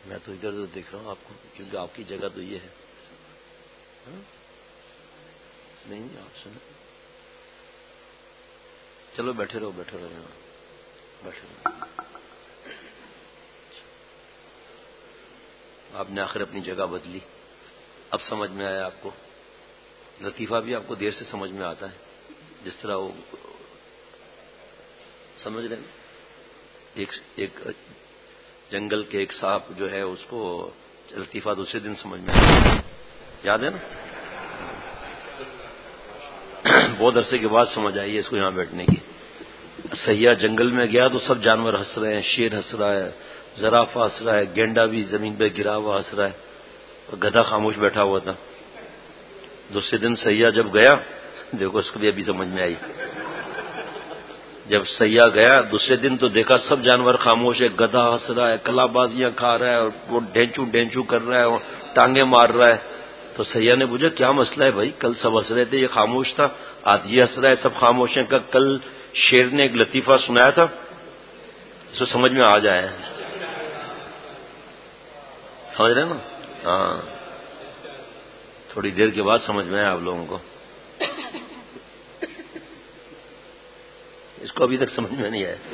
میں تو ادھر ادھر دیکھ رہا ہوں آپ کو، کیونکہ آپ کی جگہ تو یہ ہے. نہیں آپ سنیں، چلو بیٹھے رہو بیٹھے رہو بیٹھے رہو. آپ نے آخر اپنی جگہ بدلی، اب سمجھ میں آیا آپ کو. لطیفہ بھی آپ کو دیر سے سمجھ میں آتا ہے، جس طرح وہ سمجھ رہے ہیں. ایک جنگل کے ایک سانپ جو ہے اس کو لطیفہ دوسرے دن سمجھ میں آتا ہے، یاد ہے نا. بہت عرصے کے بعد سمجھ آئی ہے اس کو یہاں بیٹھنے کی. سیاح جنگل میں گیا تو سب جانور ہنس رہے ہیں، شیر ہنس رہا ہے، زرافہ ہنس رہا ہے، گینڈا بھی زمین پہ گرا ہوا ہنس رہا ہے، گدھا خاموش بیٹھا ہوا تھا. دوسرے دن سیاح جب گیا، دیکھو اس کو بھی ابھی سمجھ میں آئی. جب سیاح گیا دوسرے دن تو دیکھا سب جانور خاموش ہے، گدھا ہنس رہا ہے، کلا بازیاں کھا رہا ہے، اور وہ ڈینچو ڈینچو کر رہا ہے اور ٹانگیں مار رہا ہے. تو سیاح نے پوچھا کیا مسئلہ ہے بھائی، کل سب ہنس رہے تھے، یہ خاموش تھا، آج یہ ہنس رہا ہے، سب خاموش ہیں. کہ کل شیر نے ایک لطیفہ سنایا تھا، اس کو سمجھ میں آ جائے. سمجھ رہے ہیں نا؟ ہاں، تھوڑی دیر کے بعد سمجھ میں آیا آپ لوگوں کو. اس کو ابھی تک سمجھ میں نہیں آیا.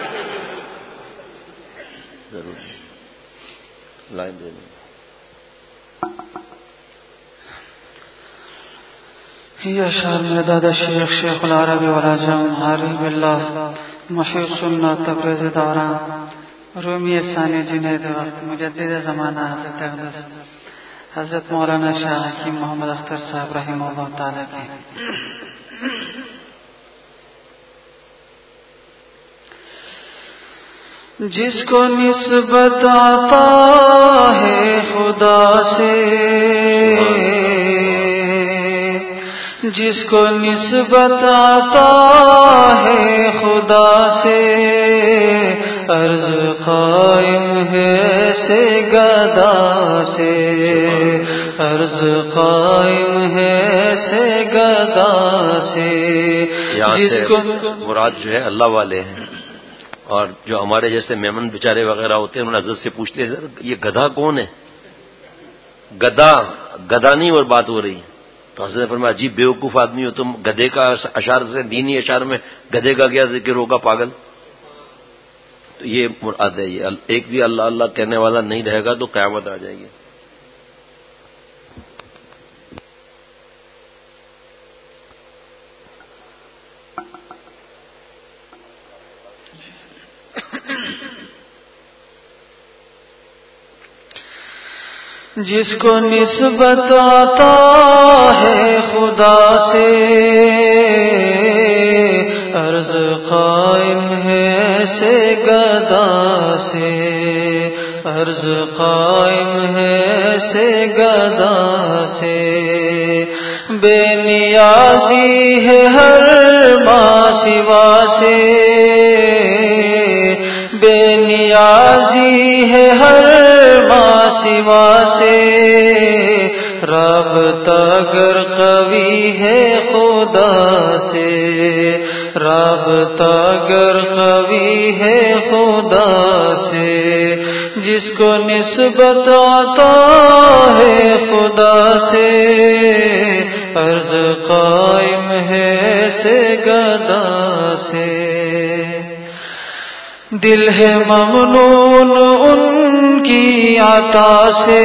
ضرور لائن دے دیں. یہ اشعار میں دادا شیخ العربی والعجم عارف باللہ محی سنت تبریز داران رومی ثانی جنید وقت مجدد زمانہ حضرت اقدس حضرت مولانا شاہ حکیم محمد اختر صاحب رحمہ اللہ تعالیٰ کی. جس کو نسبت آتا ہے خدا سے، جس کو نسبت آتا ہے خدا سے، عرض قائم ہے سے گدا سے، عرض قائم ہے سے گدا سے. جس کو مراد جو ہے اللہ والے ہیں، اور جو ہمارے جیسے میمن بیچارے وغیرہ ہوتے ہیں انہوں نے حضرت سے پوچھتے ہیں یہ گدھا کون ہے؟ گدھا نہیں اور بات ہو رہی. تو حضرت نے فرمایا عجیب بیوقوف آدمی ہو تم، گدھے کا اشعار سے دینی اشعار میں گدھے کا کیا ذکر ہوگا پاگل. تو یہ مراد ہے. یہ ایک بھی اللہ اللہ کہنے والا نہیں رہے گا تو قیامت آ جائے گی. جس کو نسبت آتا ہے خدا سے، عرض قائم ہے سے گدا سے، عرض قائم ہے سے گدا سے. بے نیازی ہے ہر ماں سوا سے، بے نیازی ہے ہر ماں سوا سے، رابطہ گر قوی ہے خدا سے، رابطہ گر قوی ہے خدا سے. جس کو نسبت آتا ہے خدا سے، عرض قائم ہے سے گدا سے. دل ہے ممنون ان کی عطا سے،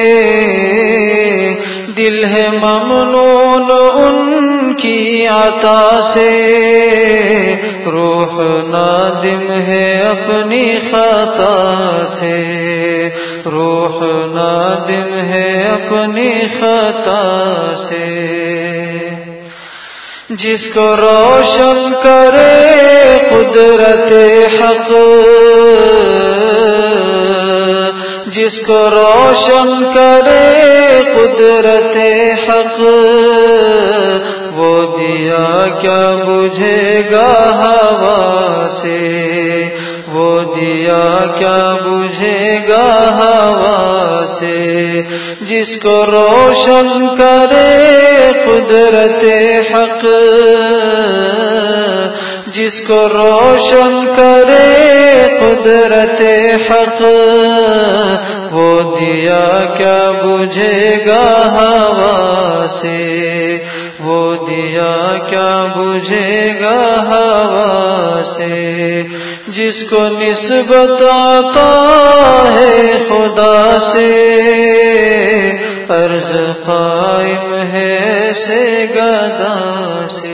دل ہے ممنون ان کی عطا سے، روح نادم ہے اپنی خطا سے، روح نادم ہے اپنی خطا سے. جس کو روشن کرے قدرت حق، جس کو روشن کرے قدرت حق، وہ دیا کیا بجھے گا ہوا سے، وہ دیا کیا بجھے گا ہوا سے. جس کو روشن کرے قدرت حق، جس کو روشن کرے قدرت حق، وہ دیا کیا بجھے گا ہوا سے، وہ دیا کیا بجھے گا ہوا سے، جس کو نسبت آتا ہے خدا سے، عرض قائم ہے سے گدا سے۔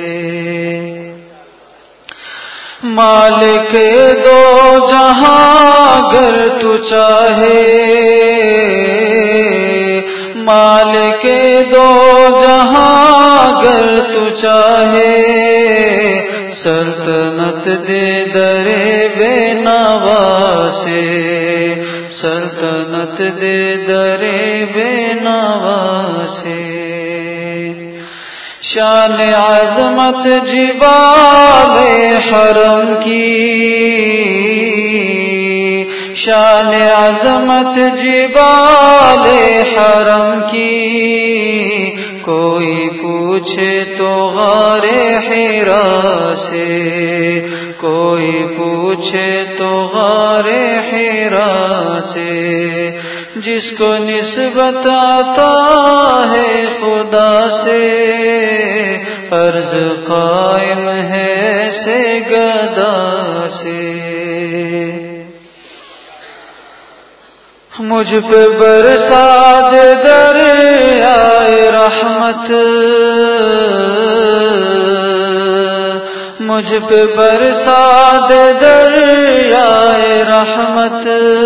مالک دو جہاں گر تو چاہے، مالک دو جہاں گر تو چاہے، سلطنت دے درے بے نوا سے، سلطنت دے درے بے نوا سے۔ شان عظمت جبال حرم کی، شان عظمت جبال حرم کی، کوئی پوچھے تو غار حرا سے، کوئی پوچھے تو غار حرا سے، جس کو نسبت آتا ہے خدا سے، عرض قائم ہے سے گدا سے۔ مجھ پہ برسا دے دریائے رحمت، مجھ پہ برسا دے دریائے رحمت،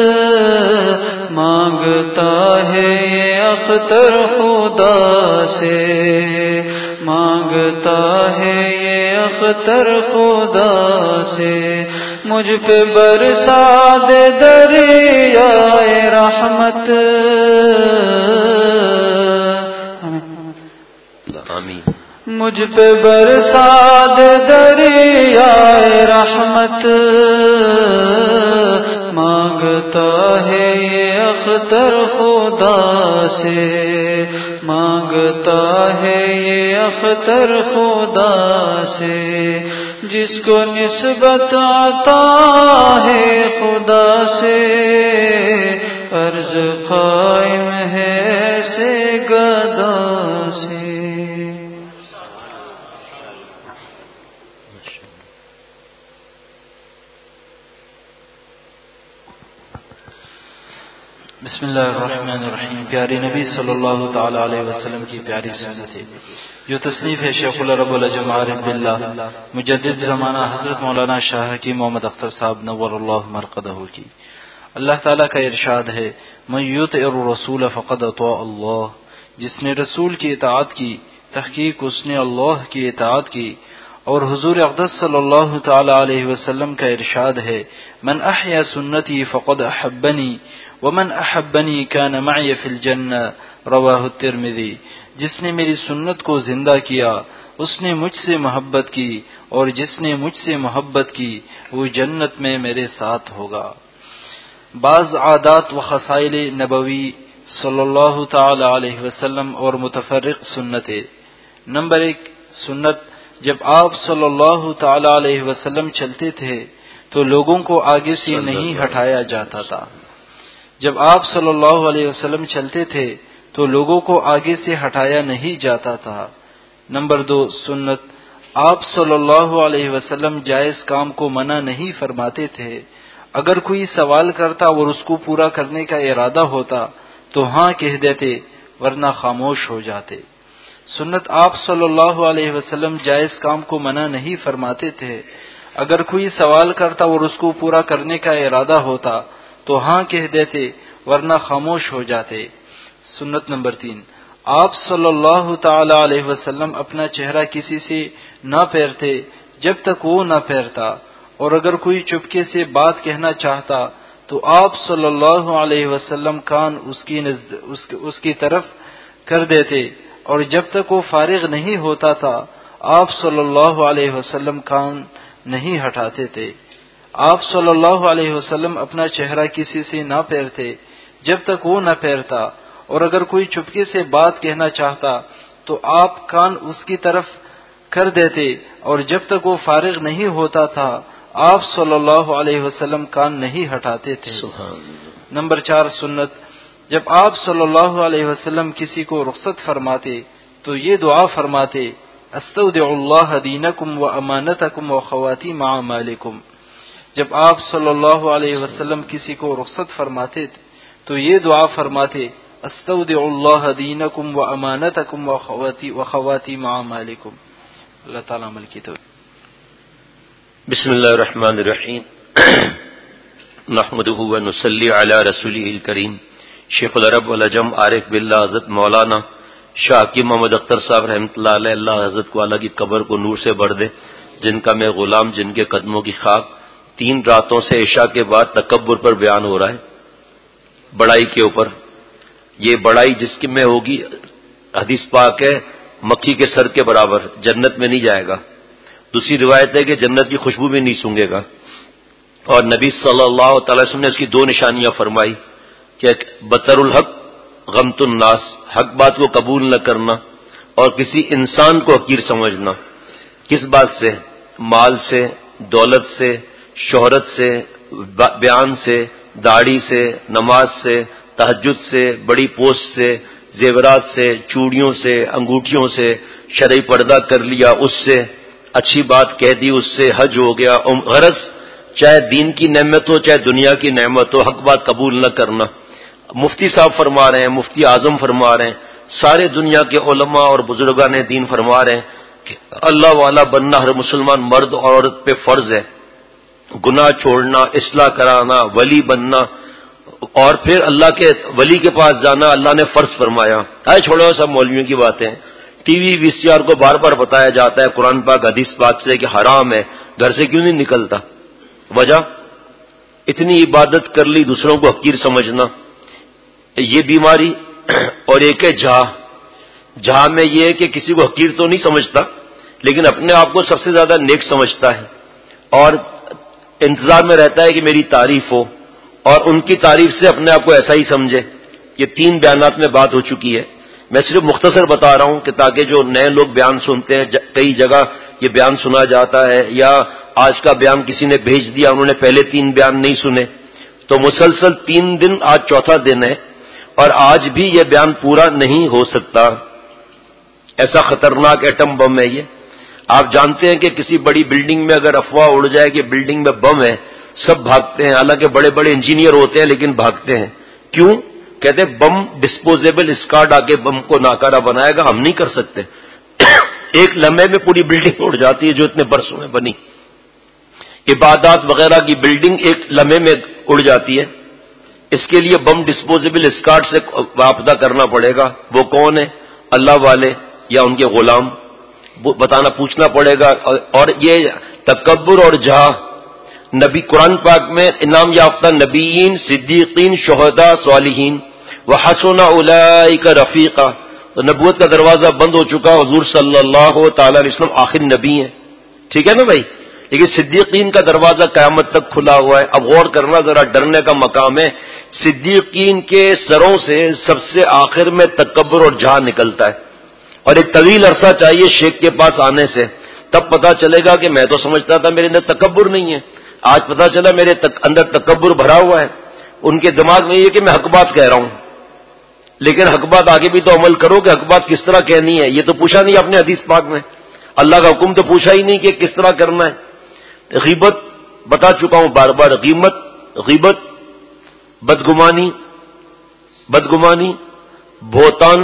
مانگتا ہے یہ اختر خدا سے، مانگتا ہے یہ اختر خدا سے، مجھ پہ برسا دے دریائے رحمت۔ آمین۔ مجھ پہ برسا دے دریائے رحمت، مانگتا ہے یہ اختر خدا سے، مانگتا ہے یہ اختر خدا سے، جس کو نسبت آتا ہے خدا سے، عرض قائم ہے سے گدا سے۔ بسم اللہ الرحمن الرحیم۔ پیارے نبی صلی اللہ تعالی علیہ وسلم کی پیاری سنت ہے، جو تصنیف ہے شیخ العرب العجم عارف باللہ مجدد زمانہ حضرت مولانا شاہ حکیم محمد اختر صاحب نور اللہ مرقدہ کی۔ اللہ تعالیٰ کا ارشاد ہے، من یطع الرسول فقد اطاع اللہ، جس نے رسول کی اطاعت کی تحقیق اس نے اللہ کی اطاعت کی۔ اور حضور اقدس صلی اللہ تعالی علیہ وسلم کا ارشاد ہے، من احیا سنتی فقد احبنی ومن احبنی کان معی فی الجنہ، رواہ الترمذی، جس نے میری سنت کو زندہ کیا اس نے مجھ سے محبت کی، اور جس نے مجھ سے محبت کی وہ جنت میں میرے ساتھ ہوگا۔ بعض عادات و خصائل نبوی صلی اللہ تعالی علیہ وسلم اور متفرق سنتیں۔ نمبر 1، سنت، جب آپ صلی اللہ تعالی علیہ وسلم چلتے تھے تو لوگوں کو آگے سے نہیں ہٹایا جاتا تھا۔ جب آپ صلی اللہ علیہ وسلم چلتے تھے تو لوگوں کو آگے سے ہٹایا نہیں جاتا تھا۔ نمبر 2، سنت، آپ صلی اللہ علیہ وسلم جائز کام کو منع نہیں فرماتے تھے۔ اگر کوئی سوال کرتا اور اس کو پورا کرنے کا ارادہ ہوتا تو ہاں کہہ دیتے، ورنہ خاموش ہو جاتے۔ سنت، آپ صلی اللہ علیہ وسلم جائز کام کو منع نہیں فرماتے تھے۔ اگر کوئی سوال کرتا اور اس کو پورا کرنے کا ارادہ ہوتا تو ہاں کہہ دیتے، ورنہ خاموش ہو جاتے۔ سنت نمبر 3، آپ صلی اللہ تعالی علیہ وسلم اپنا چہرہ کسی سے نہ پھیرتے جب تک وہ نہ پھیرتا، اور اگر کوئی چپکے سے بات کہنا چاہتا تو آپ صلی اللہ علیہ وسلم کان اس کی طرف کر دیتے، اور جب تک وہ فارغ نہیں ہوتا تھا آپ صلی اللہ علیہ وسلم کان نہیں ہٹاتے تھے۔ آپ صلی اللہ علیہ وسلم اپنا چہرہ کسی سے نہ پھیرتے جب تک وہ نہ پھیرتا، اور اگر کوئی چپکے سے بات کہنا چاہتا تو آپ کان اس کی طرف کر دیتے، اور جب تک وہ فارغ نہیں ہوتا تھا آپ صلی اللہ علیہ وسلم کان نہیں ہٹاتے تھے۔ نمبر 4، سنت، جب آپ صلی اللہ علیہ وسلم کسی کو رخصت فرماتے تو یہ دعا فرماتے استودع اللہ دینکم و امانتکم و خواتیم اعمالکم. جب آپ صلی اللہ علیہ وسلم کسی کو رخصت فرماتے تو یہ دعا فرماتے استودع اللہ دینکم و امانتکم و خواتیم اعمالکم. اللہ تعالیٰ عمل کی توفیق. بسم اللہ الرحمن الرحیم. نحمدہ و نصلی علی رسولہ الکریم. شیخ العرب والعجم عارف باللہ حضرت مولانا شاہ حکیم محمد اختر صاحب رحمۃ اللہ علیہ، اللہ حضرت کو اللہ کی قبر کو نور سے بھر دے، جن کا میں غلام، جن کے قدموں کی خاک. 3 راتوں سے عشاء کے بعد تکبر پر بیان ہو رہا ہے، بڑائی کے اوپر. یہ بڑائی جس کی میں ہوگی، حدیث پاک ہے، مکھی کے سر کے برابر، جنت میں نہیں جائے گا. دوسری روایت ہے کہ جنت کی خوشبو بھی نہیں سونگے گا. اور نبی صلی اللہ تعالی وسلم نے اس کی 2 نشانیاں فرمائی کہ بطر الحق غمت الناس، حق بات کو قبول نہ کرنا اور کسی انسان کو حقیر سمجھنا. کس بات سے؟ مال سے، دولت سے، شہرت سے، بیان سے، داڑھی سے، نماز سے، تہجد سے، بڑی پوسٹ سے، زیورات سے، چوڑیوں سے، انگوٹھیوں سے، شرعی پردہ کر لیا اس سے، اچھی بات کہہ دی اس سے، حج ہو گیا. غرض چاہے دین کی نعمت ہو چاہے دنیا کی نعمت ہو، حق بات قبول نہ کرنا. مفتی صاحب فرما رہے ہیں، مفتی اعظم فرما رہے ہیں، سارے دنیا کے علماء اور بزرگان دین فرما رہے ہیں کہ اللہ والا بننا ہر مسلمان مرد اور عورت پہ فرض ہے. گناہ چھوڑنا، اصلاح کرانا، ولی بننا اور پھر اللہ کے ولی کے پاس جانا اللہ نے فرض فرمایا. چھوڑو سب مولویوں کی باتیں. ٹی وی وی سی آر کو بار بار بتایا جاتا ہے قرآن پاک حدیث پاک سے کہ حرام ہے، گھر سے کیوں نہیں نکلتا؟ وجہ اتنی عبادت کر لی، دوسروں کو حقیر سمجھنا، یہ بیماری. اور ایک ہے جہاں میں یہ ہے کہ کسی کو حقیر تو نہیں سمجھتا لیکن اپنے آپ کو سب سے زیادہ نیک سمجھتا ہے اور انتظار میں رہتا ہے کہ میری تعریف ہو اور ان کی تعریف سے اپنے آپ کو ایسا ہی سمجھے. یہ 3 بیانات میں بات ہو چکی ہے. میں صرف مختصر بتا رہا ہوں کہ تاکہ جو نئے لوگ بیان سنتے ہیں، کئی جگہ یہ بیان سنا جاتا ہے یا آج کا بیان کسی نے بھیج دیا، انہوں نے پہلے 3 بیان نہیں سنے، تو مسلسل 3 دن، آج چوتھا دن ہے اور آج بھی یہ بیان پورا نہیں ہو سکتا. ایسا خطرناک ایٹم بم ہے یہ. آپ جانتے ہیں کہ کسی بڑی بلڈنگ میں اگر افواہ اڑ جائے کہ بلڈنگ میں بم ہے، سب بھاگتے ہیں، حالانکہ بڑے بڑے انجینئر ہوتے ہیں لیکن بھاگتے ہیں. کیوں؟ کہتے ہیں بم ڈسپوزیبل اسکاڈ آ کے بم کو ناکارہ بنائے گا، ہم نہیں کر سکتے. ایک لمحے میں پوری بلڈنگ اڑ جاتی ہے جو اتنے برسوں میں بنی. عبادات وغیرہ کی بلڈنگ ایک لمحے میں اڑ جاتی ہے. اس کے لیے بم ڈسپوزیبل اسکاڈ سے رابطہ کرنا پڑے گا. وہ کون ہے؟ اللہ والے یا ان کے غلام؟ بتانا، پوچھنا پڑے گا. اور یہ تکبر اور جہاں، نبی قرآن پاک میں انعام یافتہ نبیین، صدیقین، شہداء، صالحین وحسن اولئک رفیقا، تو نبوت کا دروازہ بند ہو چکا. حضور صلی اللہ تعالی علیہ وسلم آخری نبی ہیں، ٹھیک ہے نا بھائی، لیکن صدیقین کا دروازہ قیامت تک کھلا ہوا ہے. اب غور کرنا، ذرا ڈرنے کا مقام ہے. صدیقین کے سروں سے سب سے آخر میں تکبر اور جہاں نکلتا ہے اور ایک طویل عرصہ چاہیے شیخ کے پاس آنے سے، تب پتا چلے گا کہ میں تو سمجھتا تھا میرے اندر تکبر نہیں ہے، آج پتا چلا میرے اندر تکبر بھرا ہوا ہے. ان کے دماغ میں یہ کہ میں حق بات کہہ رہا ہوں، لیکن حق بات آگے بھی تو عمل کرو کہ حق بات کس طرح کہنی ہے. یہ تو پوچھا نہیں آپ نے حدیث پاک میں، اللہ کا حکم تو پوچھا ہی نہیں کہ کس طرح کرنا ہے. غیبت بتا چکا ہوں بار بار، غیبت بدگمانی، بہتان،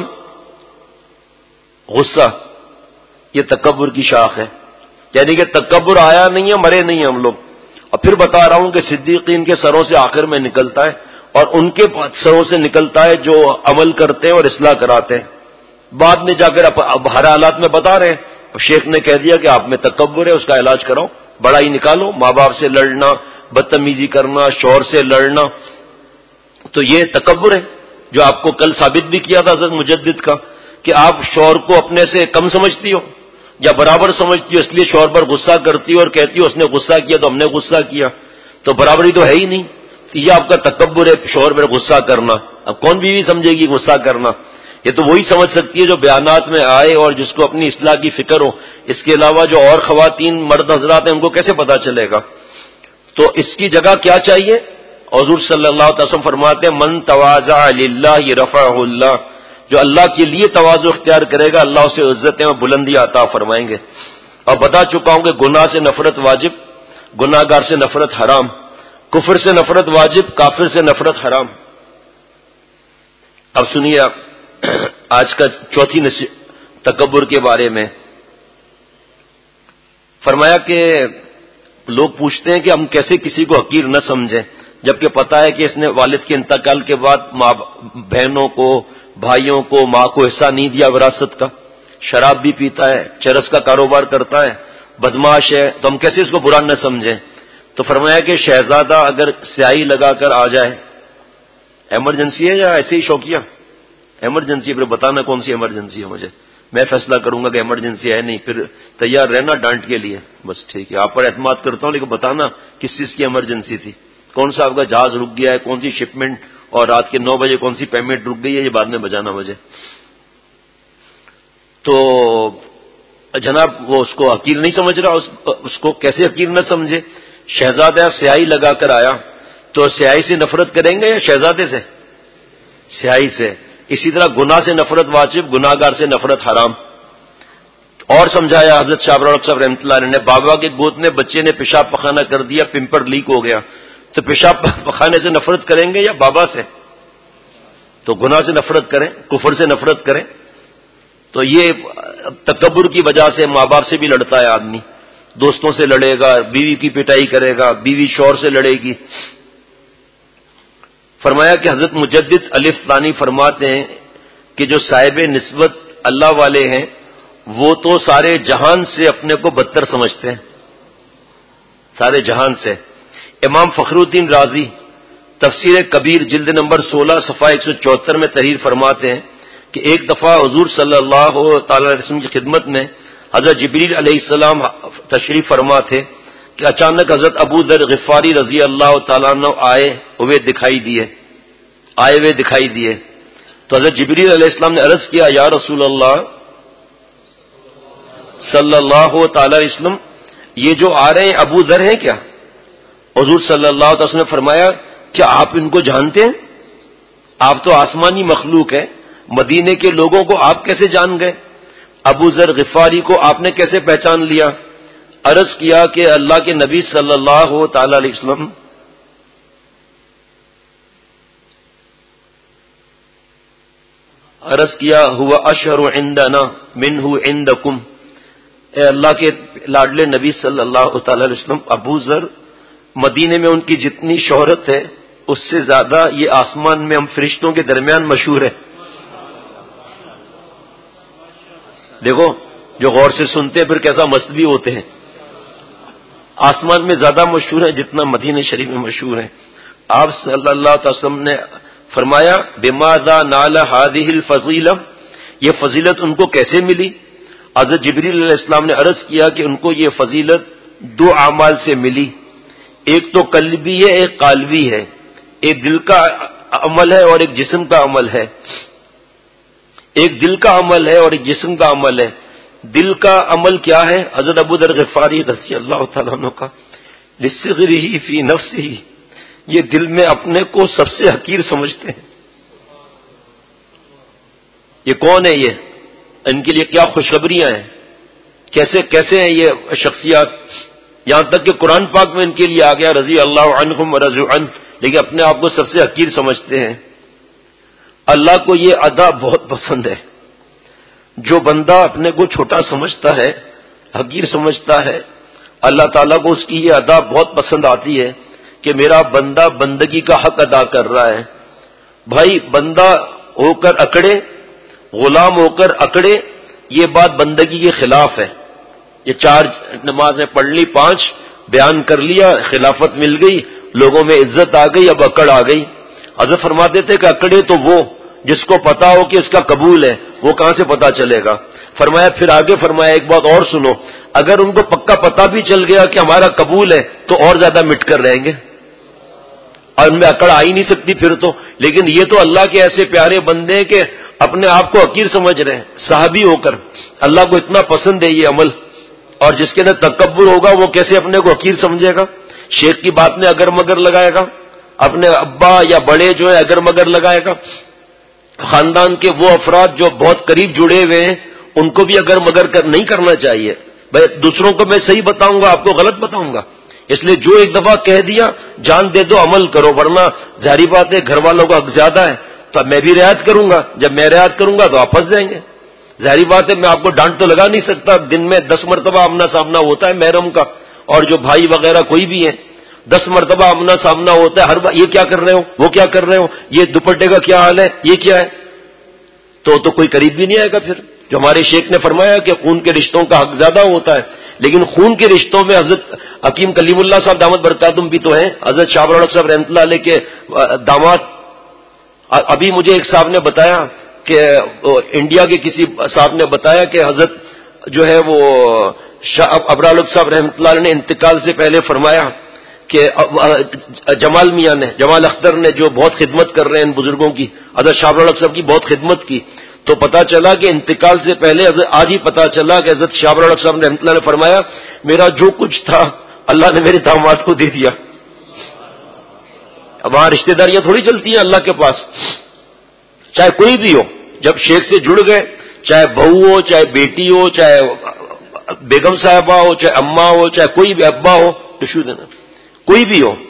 غصہ، یہ تکبر کی شاخ ہے. یعنی کہ تکبر آیا نہیں ہے، مرے نہیں ہیں ہم لوگ. اور پھر بتا رہا ہوں کہ صدیقین کے سروں سے آخر میں نکلتا ہے اور ان کے سروں سے نکلتا ہے جو عمل کرتے ہیں اور اصلاح کراتے ہیں. بعد میں جا کر اب ہر حالات میں بتا رہے ہیں. اب شیخ نے کہہ دیا کہ آپ میں تکبر ہے، اس کا علاج کراؤ، بڑائی نکالو. ماں باپ سے لڑنا، بدتمیزی کرنا، شوہر سے لڑنا، تو یہ تکبر ہے جو آپ کو کل ثابت بھی کیا تھا حضرت مجدد کا کہ آپ شوہر کو اپنے سے کم سمجھتی ہو یا برابر سمجھتی ہو، اس لیے شوہر پر غصہ کرتی ہو اور کہتی ہو اس نے غصہ کیا تو ہم نے غصہ کیا، تو برابری تو ہے ہی نہیں. تو یہ آپ کا تکبر ہے، شوہر پر غصہ کرنا. اب کون بیوی سمجھے گی غصہ کرنا؟ یہ تو وہی سمجھ سکتی ہے جو بیانات میں آئے اور جس کو اپنی اصلاح کی فکر ہو. اس کے علاوہ جو اور خواتین مرد حضرات ہیں ان کو کیسے پتا چلے گا؟ تو اس کی جگہ کیا چاہیے؟ حضور صلی اللہ علیہ وسلم فرماتے ہیں من تواضع للہ رفعہ اللہ، جو اللہ کے لیے تواضع اختیار کرے گا اللہ اسے عزتیں اور بلندی عطا فرمائیں گے. اور بتا چکا ہوں کہ گناہ سے نفرت واجب، گناہ گار سے نفرت حرام، کفر سے نفرت واجب، کافر سے نفرت حرام. اب سنیے آج کا چوتھی تکبر کے بارے میں. فرمایا کہ لوگ پوچھتے ہیں کہ ہم کیسے کسی کو حقیر نہ سمجھیں، جبکہ پتا ہے کہ اس نے والد کے انتقال کے بعد ماں بہنوں کو، بھائیوں کو، ماں کو حصہ نہیں دیا وراثت کا، شراب بھی پیتا ہے، چرس کا کاروبار کرتا ہے، بدماش ہے، تو ہم کیسے اس کو برا نہ سمجھیں. تو فرمایا کہ شہزادہ اگر سیاہی لگا کر آ جائے، ایمرجنسی ہے یا ایسے ہی شوقیہ؟ ایمرجنسی. پھر بتانا کون سی ایمرجنسی ہے مجھے، میں فیصلہ کروں گا کہ ایمرجنسی ہے نہیں، پھر تیار رہنا ڈانٹ کے لیے. بس ٹھیک ہے، آپ پر اعتماد کرتا ہوں، لیکن بتانا کس چیز کی ایمرجنسی تھی، کون سا آپ کا جہاز رک گیا ہے، کون سی شپمنٹ، اور رات کے 9 بجے کون سی پیمنٹ رک گئی ہے، یہ بعد میں بجانا مجھے. تو جناب وہ اس کو حقیر نہیں سمجھ رہا، اس کو کیسے حقیر نہ سمجھے. شہزادہ سیاہی لگا کر آیا تو سیاہی سے نفرت کریں گے یا شہزادے سے؟ سیاہی سے. اسی طرح گناہ سے نفرت واجب، گناہ گار سے نفرت حرام. اور سمجھایا حضرت شاہ ابرار صاحب رحمۃ اللہ علیہ نے، بابا کے گود میں بچے نے پیشاب پخانہ کر دیا، پمپر لیک ہو گیا، تو پیشاب پخانے سے نفرت کریں گے یا بابا سے؟ تو گناہ سے نفرت کریں، کفر سے نفرت کریں. تو یہ تکبر کی وجہ سے ماں باپ سے بھی لڑتا ہے آدمی، دوستوں سے لڑے گا، بیوی کی پٹائی کرے گا، بیوی شوہر سے لڑے گی. فرمایا کہ حضرت مجدد الف ثانی فرماتے ہیں کہ جو صاحب نسبت اللہ والے ہیں وہ تو سارے جہان سے اپنے کو بدتر سمجھتے ہیں، سارے جہان سے. امام فخر الدین رازی تفسیر کبیر جلد نمبر 16 صفحہ 174 میں تحریر فرماتے ہیں کہ ایک دفعہ حضور صلی اللہ تعالی علیہ وسلم کی خدمت میں حضرت جبریل علیہ السلام تشریف فرما تھے کہ اچانک حضرت ابو ذر غفاری رضی اللہ تعالیٰ عنہ آئے ہوئے دکھائی دیے. تو حضرت جبریل علیہ السلام نے عرض کیا، یا رسول اللہ صلی اللہ تعالی علیہ وسلم، یہ جو آ رہے ہیں ابو ذر ہیں کیا؟ حضور صلی اللہ علیہ وسلم نے فرمایا، کیا آپ ان کو جانتے ہیں؟ آپ تو آسمانی مخلوق ہیں، مدینے کے لوگوں کو آپ کیسے جان گئے؟ ابو ذر غفاری کو آپ نے کیسے پہچان لیا؟ عرض کیا کہ اللہ کے نبی صلی اللہ تعالی علیہ وسلم عرض کیا، ہوا اشہر عندنا منہ عندکم، اے اللہ کے لاڈلے نبی صلی اللہ تعالی علیہ وسلم، ابو ذر مدینے میں ان کی جتنی شہرت ہے اس سے زیادہ یہ آسمان میں ہم فرشتوں کے درمیان مشہور ہے. دیکھو جو غور سے سنتے ہیں پھر کیسا مست بھی ہوتے ہیں. آسمان میں زیادہ مشہور ہیں جتنا مدینہ شریف میں مشہور ہیں. آپ صلی اللہ علیہ وسلم نے فرمایا، بماذا نال هذه الفضیلہ، یہ فضیلت ان کو کیسے ملی؟ حضرت جبریل علیہ السلام نے عرض کیا کہ ان کو یہ فضیلت 2 اعمال سے ملی، ایک تو قلبی ہے، ایک قالبی ہے، ایک دل کا عمل ہے اور ایک جسم کا عمل ہے. ایک دل کا عمل ہے اور ایک جسم کا عمل ہے. دل کا عمل کیا ہے؟ حضرت ابو ذر غفاری رضی اللہ تعالیٰ عنہ کا لصغرہ فی نفسہ، یہ دل میں اپنے کو سب سے حقیر سمجھتے ہیں. یہ کون ہے؟ یہ ان کے لیے کیا خوشخبریاں ہیں، کیسے ہیں یہ شخصیات. یہاں تک کہ قرآن پاک میں ان کے لیے آ گیا رضی اللہ عنہم ورضوا عنہ، لیکن اپنے آپ کو سب سے حقیر سمجھتے ہیں. اللہ کو یہ ادا بہت پسند ہے. جو بندہ اپنے کو چھوٹا سمجھتا ہے، حقیر سمجھتا ہے، اللہ تعالیٰ کو اس کی یہ ادا بہت پسند آتی ہے کہ میرا بندہ بندگی کا حق ادا کر رہا ہے. بھائی بندہ ہو کر اکڑے، غلام ہو کر اکڑے، یہ بات بندگی کے خلاف ہے. یہ 4 نمازیں پڑھ لی، 5 بیان کر لیا، خلافت مل گئی، لوگوں میں عزت آ گئی، اب اکڑ آ گئی. حضرت فرماتے تھے کہ اکڑے تو وہ جس کو پتا ہو کہ اس کا قبول ہے، وہ کہاں سے پتا چلے گا؟ فرمایا پھر آگے فرمایا ایک بات اور سنو، اگر ان کو پکا پتا بھی چل گیا کہ ہمارا قبول ہے تو اور زیادہ مٹ کر رہیں گے اور ان میں اکڑ آ ہی نہیں سکتی پھر تو. لیکن یہ تو اللہ کے ایسے پیارے بندے ہیں کہ اپنے آپ کو حقیر سمجھ رہے ہیں صحابی ہو کر. اللہ کو اتنا پسند ہے یہ عمل، اور جس کے اندر تکبر ہوگا وہ کیسے اپنے کو حقیر سمجھے گا؟ شیخ کی بات میں اگر مگر لگائے گا، اپنے ابا یا بڑے جو ہے اگر مگر لگائے گا. خاندان کے وہ افراد جو بہت قریب جڑے ہوئے ہیں ان کو بھی اگر مگر نہیں کرنا چاہیے. بھائی دوسروں کو میں صحیح بتاؤں گا، آپ کو غلط بتاؤں گا. اس لیے جو ایک دفعہ کہہ دیا جان دے دو، عمل کرو، ورنہ ظاہری بات ہے گھر والوں کا حق زیادہ ہے تو میں بھی رعایت کروں گا. جب میں رعایت کروں گا تو آپ پھنس جائیں گے. ظاہری بات ہے میں آپ کو ڈانٹ تو لگا نہیں سکتا. دن میں 10 مرتبہ آمنا سامنا ہوتا ہے محرم کا، اور جو بھائی وغیرہ کوئی بھی ہیں 10 مرتبہ آمنا سامنا ہوتا ہے. ہر بار یہ کیا کر رہے ہو، وہ کیا کر رہے ہو، یہ دوپٹے کا کیا حال ہے، یہ کیا ہے، تو کوئی قریب بھی نہیں آئے گا. پھر جو ہمارے شیخ نے فرمایا کہ خون کے رشتوں کا حق زیادہ ہوتا ہے، لیکن خون کے رشتوں میں حضرت حکیم کلیم اللہ صاحب دامت برکاتہم بھی تو ہیں، حضرت شاہ الحق صاحب رحمۃ اللہ علیہ کے داماد. ابھی مجھے ایک صاحب نے بتایا کہ انڈیا کے کسی صاحب نے بتایا کہ حضرت جو ہے وہ شاہ ابرالق صاحب رحمۃ اللہ علیہ نے انتقال سے پہلے فرمایا کہ جمال میاں نے، جمال اختر نے جو بہت خدمت کر رہے ہیں ان بزرگوں کی، حضرت شاہ الحق صاحب کی بہت خدمت کی، تو پتا چلا کہ انتقال سے پہلے آج ہی پتا چلا کہ حضرت شاہ الحق صاحب رحمۃ اللہ نے فرمایا میرا جو کچھ تھا اللہ نے میرے داماد کو دے دیا. اب وہاں رشتہ داریاں تھوڑی چلتی ہیں اللہ کے پاس، چاہے کوئی بھی ہو. جب شیخ سے جڑ گئے، چاہے بہو ہو، چاہے بیٹی ہو، چاہے بیگم صاحبہ ہو، چاہے اماں ہو، چاہے کوئی بھی ابا ہو، ٹشو دینا، کوئی بھی ہو.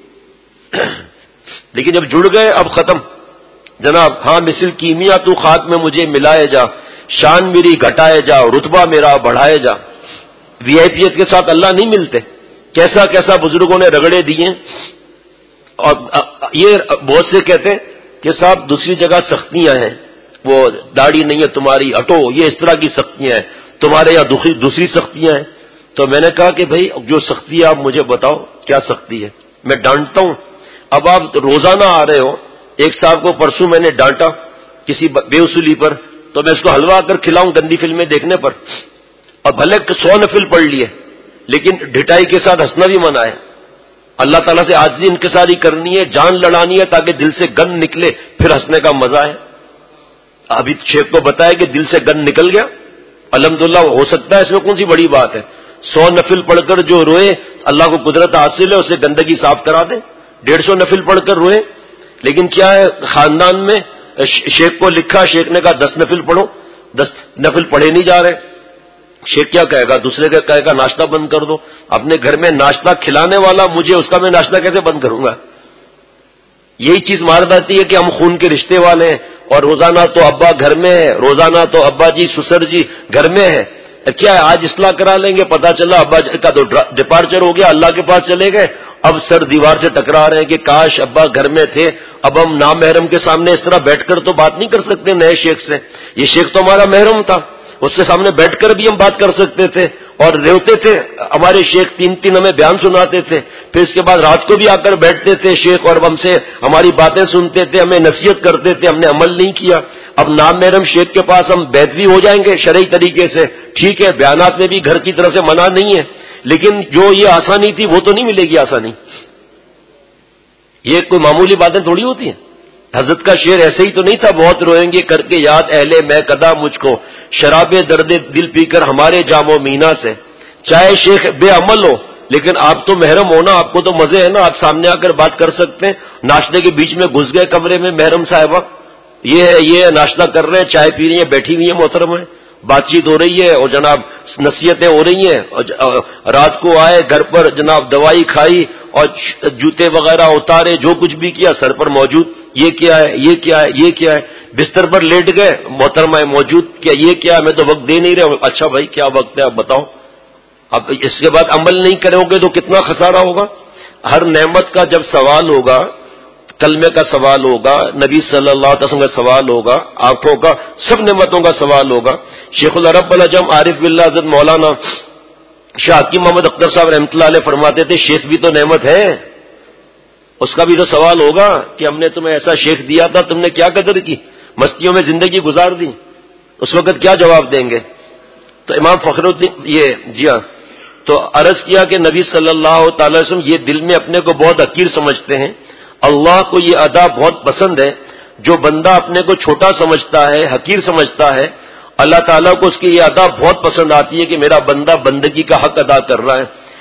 لیکن جب جڑ گئے اب ختم جناب. ہاں مثل کیمیا تو خاک میں مجھے ملائے جا، شان میری گھٹائے جا، رتبہ میرا بڑھائے جا. وی آئی پی ایس کے ساتھ اللہ نہیں ملتے. کیسا کیسا بزرگوں نے رگڑے دیے. اور یہ بہت سے کہتے ہیں کہ صاحب دوسری جگہ سختیاں ہیں، وہ داڑھی نہیں ہے تمہاری ہٹو، یہ اس طرح کی سختیاں ہیں، تمہارے یہاں دوسری سختیاں ہیں. تو میں نے کہا کہ بھائی جو سختی ہے آپ مجھے بتاؤ کیا سختی ہے. میں ڈانٹتا ہوں. اب آپ روزانہ آ رہے ہو. ایک صاحب کو پرسوں میں نے ڈانٹا کسی بے اصولی پر، تو میں اس کو حلوہ کر کھلاؤں گندی فلمیں دیکھنے پر، اور بھلے 100 نفل پڑھ لیے لیکن ڈھٹائی کے ساتھ ہنسنا بھی منع ہے. اللہ تعالیٰ سے عاجزی انکساری کرنی ہے، جان لڑانی ہے تاکہ دل سے گن نکلے، پھر ہنسنے کا مزہ ہے. ابھی شیخ کو بتایا کہ دل سے گن نکل گیا، الحمدللہ ہو سکتا ہے، اس میں کون سی بڑی بات ہے. 100 نفل پڑھ کر جو روئے اللہ کو قدرت حاصل ہے اسے گندگی صاف کرا دیں. 150 نفل پڑھ کر روئے. لیکن کیا ہے خاندان میں شیخ کو لکھا، شیخ نے کہا 10 نفل پڑھو، 10 نفل پڑھے نہیں جا رہے. شیخ کیا کہے گا، دوسرے کا کہے گا ناشتہ بند کر دو. اپنے گھر میں ناشتہ کھلانے والا مجھے، اس کا میں ناشتہ کیسے بند کروں گا. یہی چیز مار دیتی ہے کہ ہم خون کے رشتے والے ہیں، اور روزانہ تو ابا گھر میں ہے، روزانہ تو ابا جی سسر جی گھر میں ہے. کیا ہے آج اصلاح کرا لیں گے، پتا چلا ابا کا تو ڈپارچر ہو گیا، اللہ کے پاس چلے گئے. اب سر دیوار سے ٹکرا رہے ہیں کہ کاش ابا گھر میں تھے. اب ہم نامحرم کے سامنے اس طرح بیٹھ کر تو بات نہیں کر سکتے نئے شیخ سے. یہ شیخ تو ہمارا محرم تھا، اس کے سامنے بیٹھ کر بھی ہم بات کر سکتے تھے اور روتے تھے. ہمارے شیخ 3 ہمیں بیان سناتے تھے، پھر اس کے بعد رات کو بھی آ کر بیٹھتے تھے شیخ اور ہم سے ہماری باتیں سنتے تھے، ہمیں نصیحت کرتے تھے، ہم نے عمل نہیں کیا. اب نام محرم شیخ کے پاس ہم بیعت بھی ہو جائیں گے شرعی طریقے سے، ٹھیک ہے بیانات میں بھی گھر کی طرف سے منع نہیں ہے، لیکن جو یہ آسانی تھی وہ تو نہیں ملے گی آسانی. یہ کوئی معمولی باتیں تھوڑی ہوتی ہیں. حضرت کا شعر ایسے ہی تو نہیں تھا، بہت روئیں گے کر کے یاد اہل میں قدا مجھ کو، شراب درد دل پی کر ہمارے جام و مینا سے. چاہے شیخ بے عمل ہو لیکن آپ تو محرم ہو نا، آپ کو تو مزے ہے نا، آپ سامنے آ کر بات کر سکتے ہیں. ناشتے کے بیچ میں گھس گئے کمرے میں محرم صاحبہ، یہ ناشتہ کر رہے ہیں، چائے پی رہی ہیں، بیٹھی ہوئی ہیں محترم ہے، بات چیت ہو رہی ہے اور جناب نصیحتیں ہو رہی ہیں. رات کو آئے گھر پر جناب دوائی کھائی اور جوتے وغیرہ اتارے، جو کچھ بھی کیا سر پر موجود، یہ کیا ہے، یہ کیا ہے، یہ کیا ہے. بستر پر لیٹ گئے، محترمہ موجود، کیا یہ کیا ہے، میں تو وقت دے نہیں رہا. اچھا بھائی کیا وقت ہے آپ بتاؤ. اب اس کے بعد عمل نہیں کرو گے تو کتنا خسارہ ہوگا. ہر نعمت کا جب سوال ہوگا، کلمے کا سوال ہوگا، نبی صلی اللہ علیہ وسلم کا سوال ہوگا، آنکھوں کا، سب نعمتوں کا سوال ہوگا. شیخ العرب العجم عارف باللہ حضرت مولانا شاہ حکیم محمد اختر صاحب رحمۃ اللہ علیہ فرماتے تھے شیخ بھی تو نعمت ہے، اس کا بھی تو سوال ہوگا کہ ہم نے تمہیں ایسا شیخ دیا تھا، تم نے کیا قدر کی، مستیوں میں زندگی گزار دی، اس وقت کیا جواب دیں گے. تو امام فخر الدین جی ہاں، تو عرض کیا کہ نبی صلی اللہ تعالی وسلم یہ دل میں اپنے کو بہت حقیر سمجھتے ہیں. اللہ کو یہ ادا بہت پسند ہے، جو بندہ اپنے کو چھوٹا سمجھتا ہے، حقیر سمجھتا ہے، اللہ تعالیٰ کو اس کی یہ ادا بہت پسند آتی ہے کہ میرا بندہ بندگی کا حق ادا کر رہا ہے.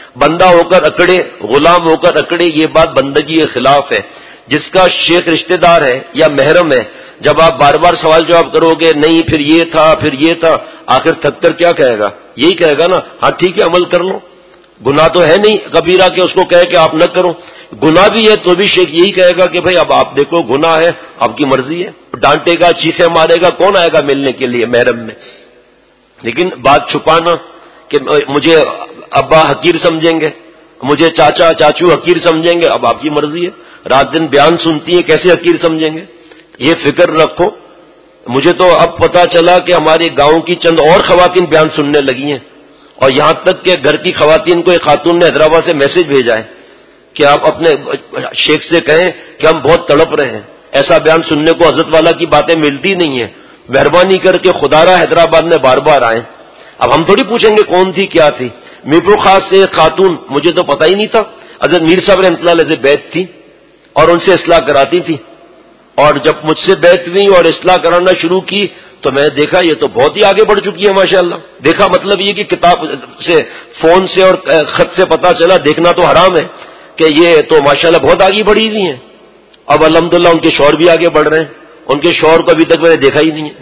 بندہ ہو کر اکڑے، غلام ہو کر اکڑے، یہ بات بندگی کے خلاف ہے. جس کا شیخ رشتہ دار ہے یا محرم ہے، جب آپ بار بار سوال جواب کرو گے نہیں پھر یہ تھا پھر یہ تھا، آخر تھک کر کیا کہے گا؟ یہی کہے گا نا ہاں ٹھیک ہے عمل کر لو. گناہ تو ہے نہیں کبیرہ کہ اس کو کہے کہ آپ نہ کرو، گناہ بھی ہے تو بھی شیخ یہی کہے گا کہ بھائی اب آپ دیکھو گناہ ہے، آپ کی مرضی ہے. ڈانٹے گا، چیخے مارے گا، کون آئے گا ملنے کے لیے محرم میں؟ لیکن بات چھپانا کہ مجھے ابا حقیر سمجھیں گے، مجھے چاچا چاچو حقیر سمجھیں گے، اب آپ کی مرضی ہے. رات دن بیان سنتی ہیں، کیسے حقیر سمجھیں گے؟ یہ فکر رکھو. مجھے تو اب پتا چلا کہ ہمارے گاؤں کی چند اور خواتین بیان سننے لگی ہیں، اور یہاں تک کہ گھر کی خواتین کو ایک خاتون نے حیدرآباد سے میسج بھیجا ہے کہ آپ اپنے شیخ سے کہیں کہ ہم بہت تڑپ رہے ہیں، ایسا بیان سننے کو حضرت والا کی باتیں ملتی نہیں ہیں، مہربانی کر کے خدا را حیدرآباد میں بار بار آئیں. اب ہم تھوڑی پوچھیں گے کون تھی کیا تھی. میرپور خاص سے ایک خاتون، مجھے تو پتہ ہی نہیں تھا، حضرت میر صاحب رحمۃ اللہ علیہ سے بیعت تھی اور ان سے اصلاح کراتی تھی، اور جب مجھ سے بیعت ہوئی اور اصلاح کرانا شروع کی تو میں نے دیکھا یہ تو بہت ہی آگے بڑھ چکی ہے ماشاءاللہ. دیکھا مطلب یہ کہ کتاب سے، فون سے اور خط سے پتا چلا، دیکھنا تو حرام ہے، کہ یہ تو ماشاءاللہ بہت آگے بڑھی ہوئی ہیں. اب الحمدللہ ان کے شوہر بھی آگے بڑھ رہے ہیں، ان کے شوہر کو ابھی تک میں نے دیکھا ہی نہیں ہے.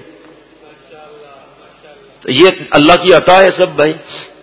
تو یہ اللہ کی عطا ہے سب بھائی.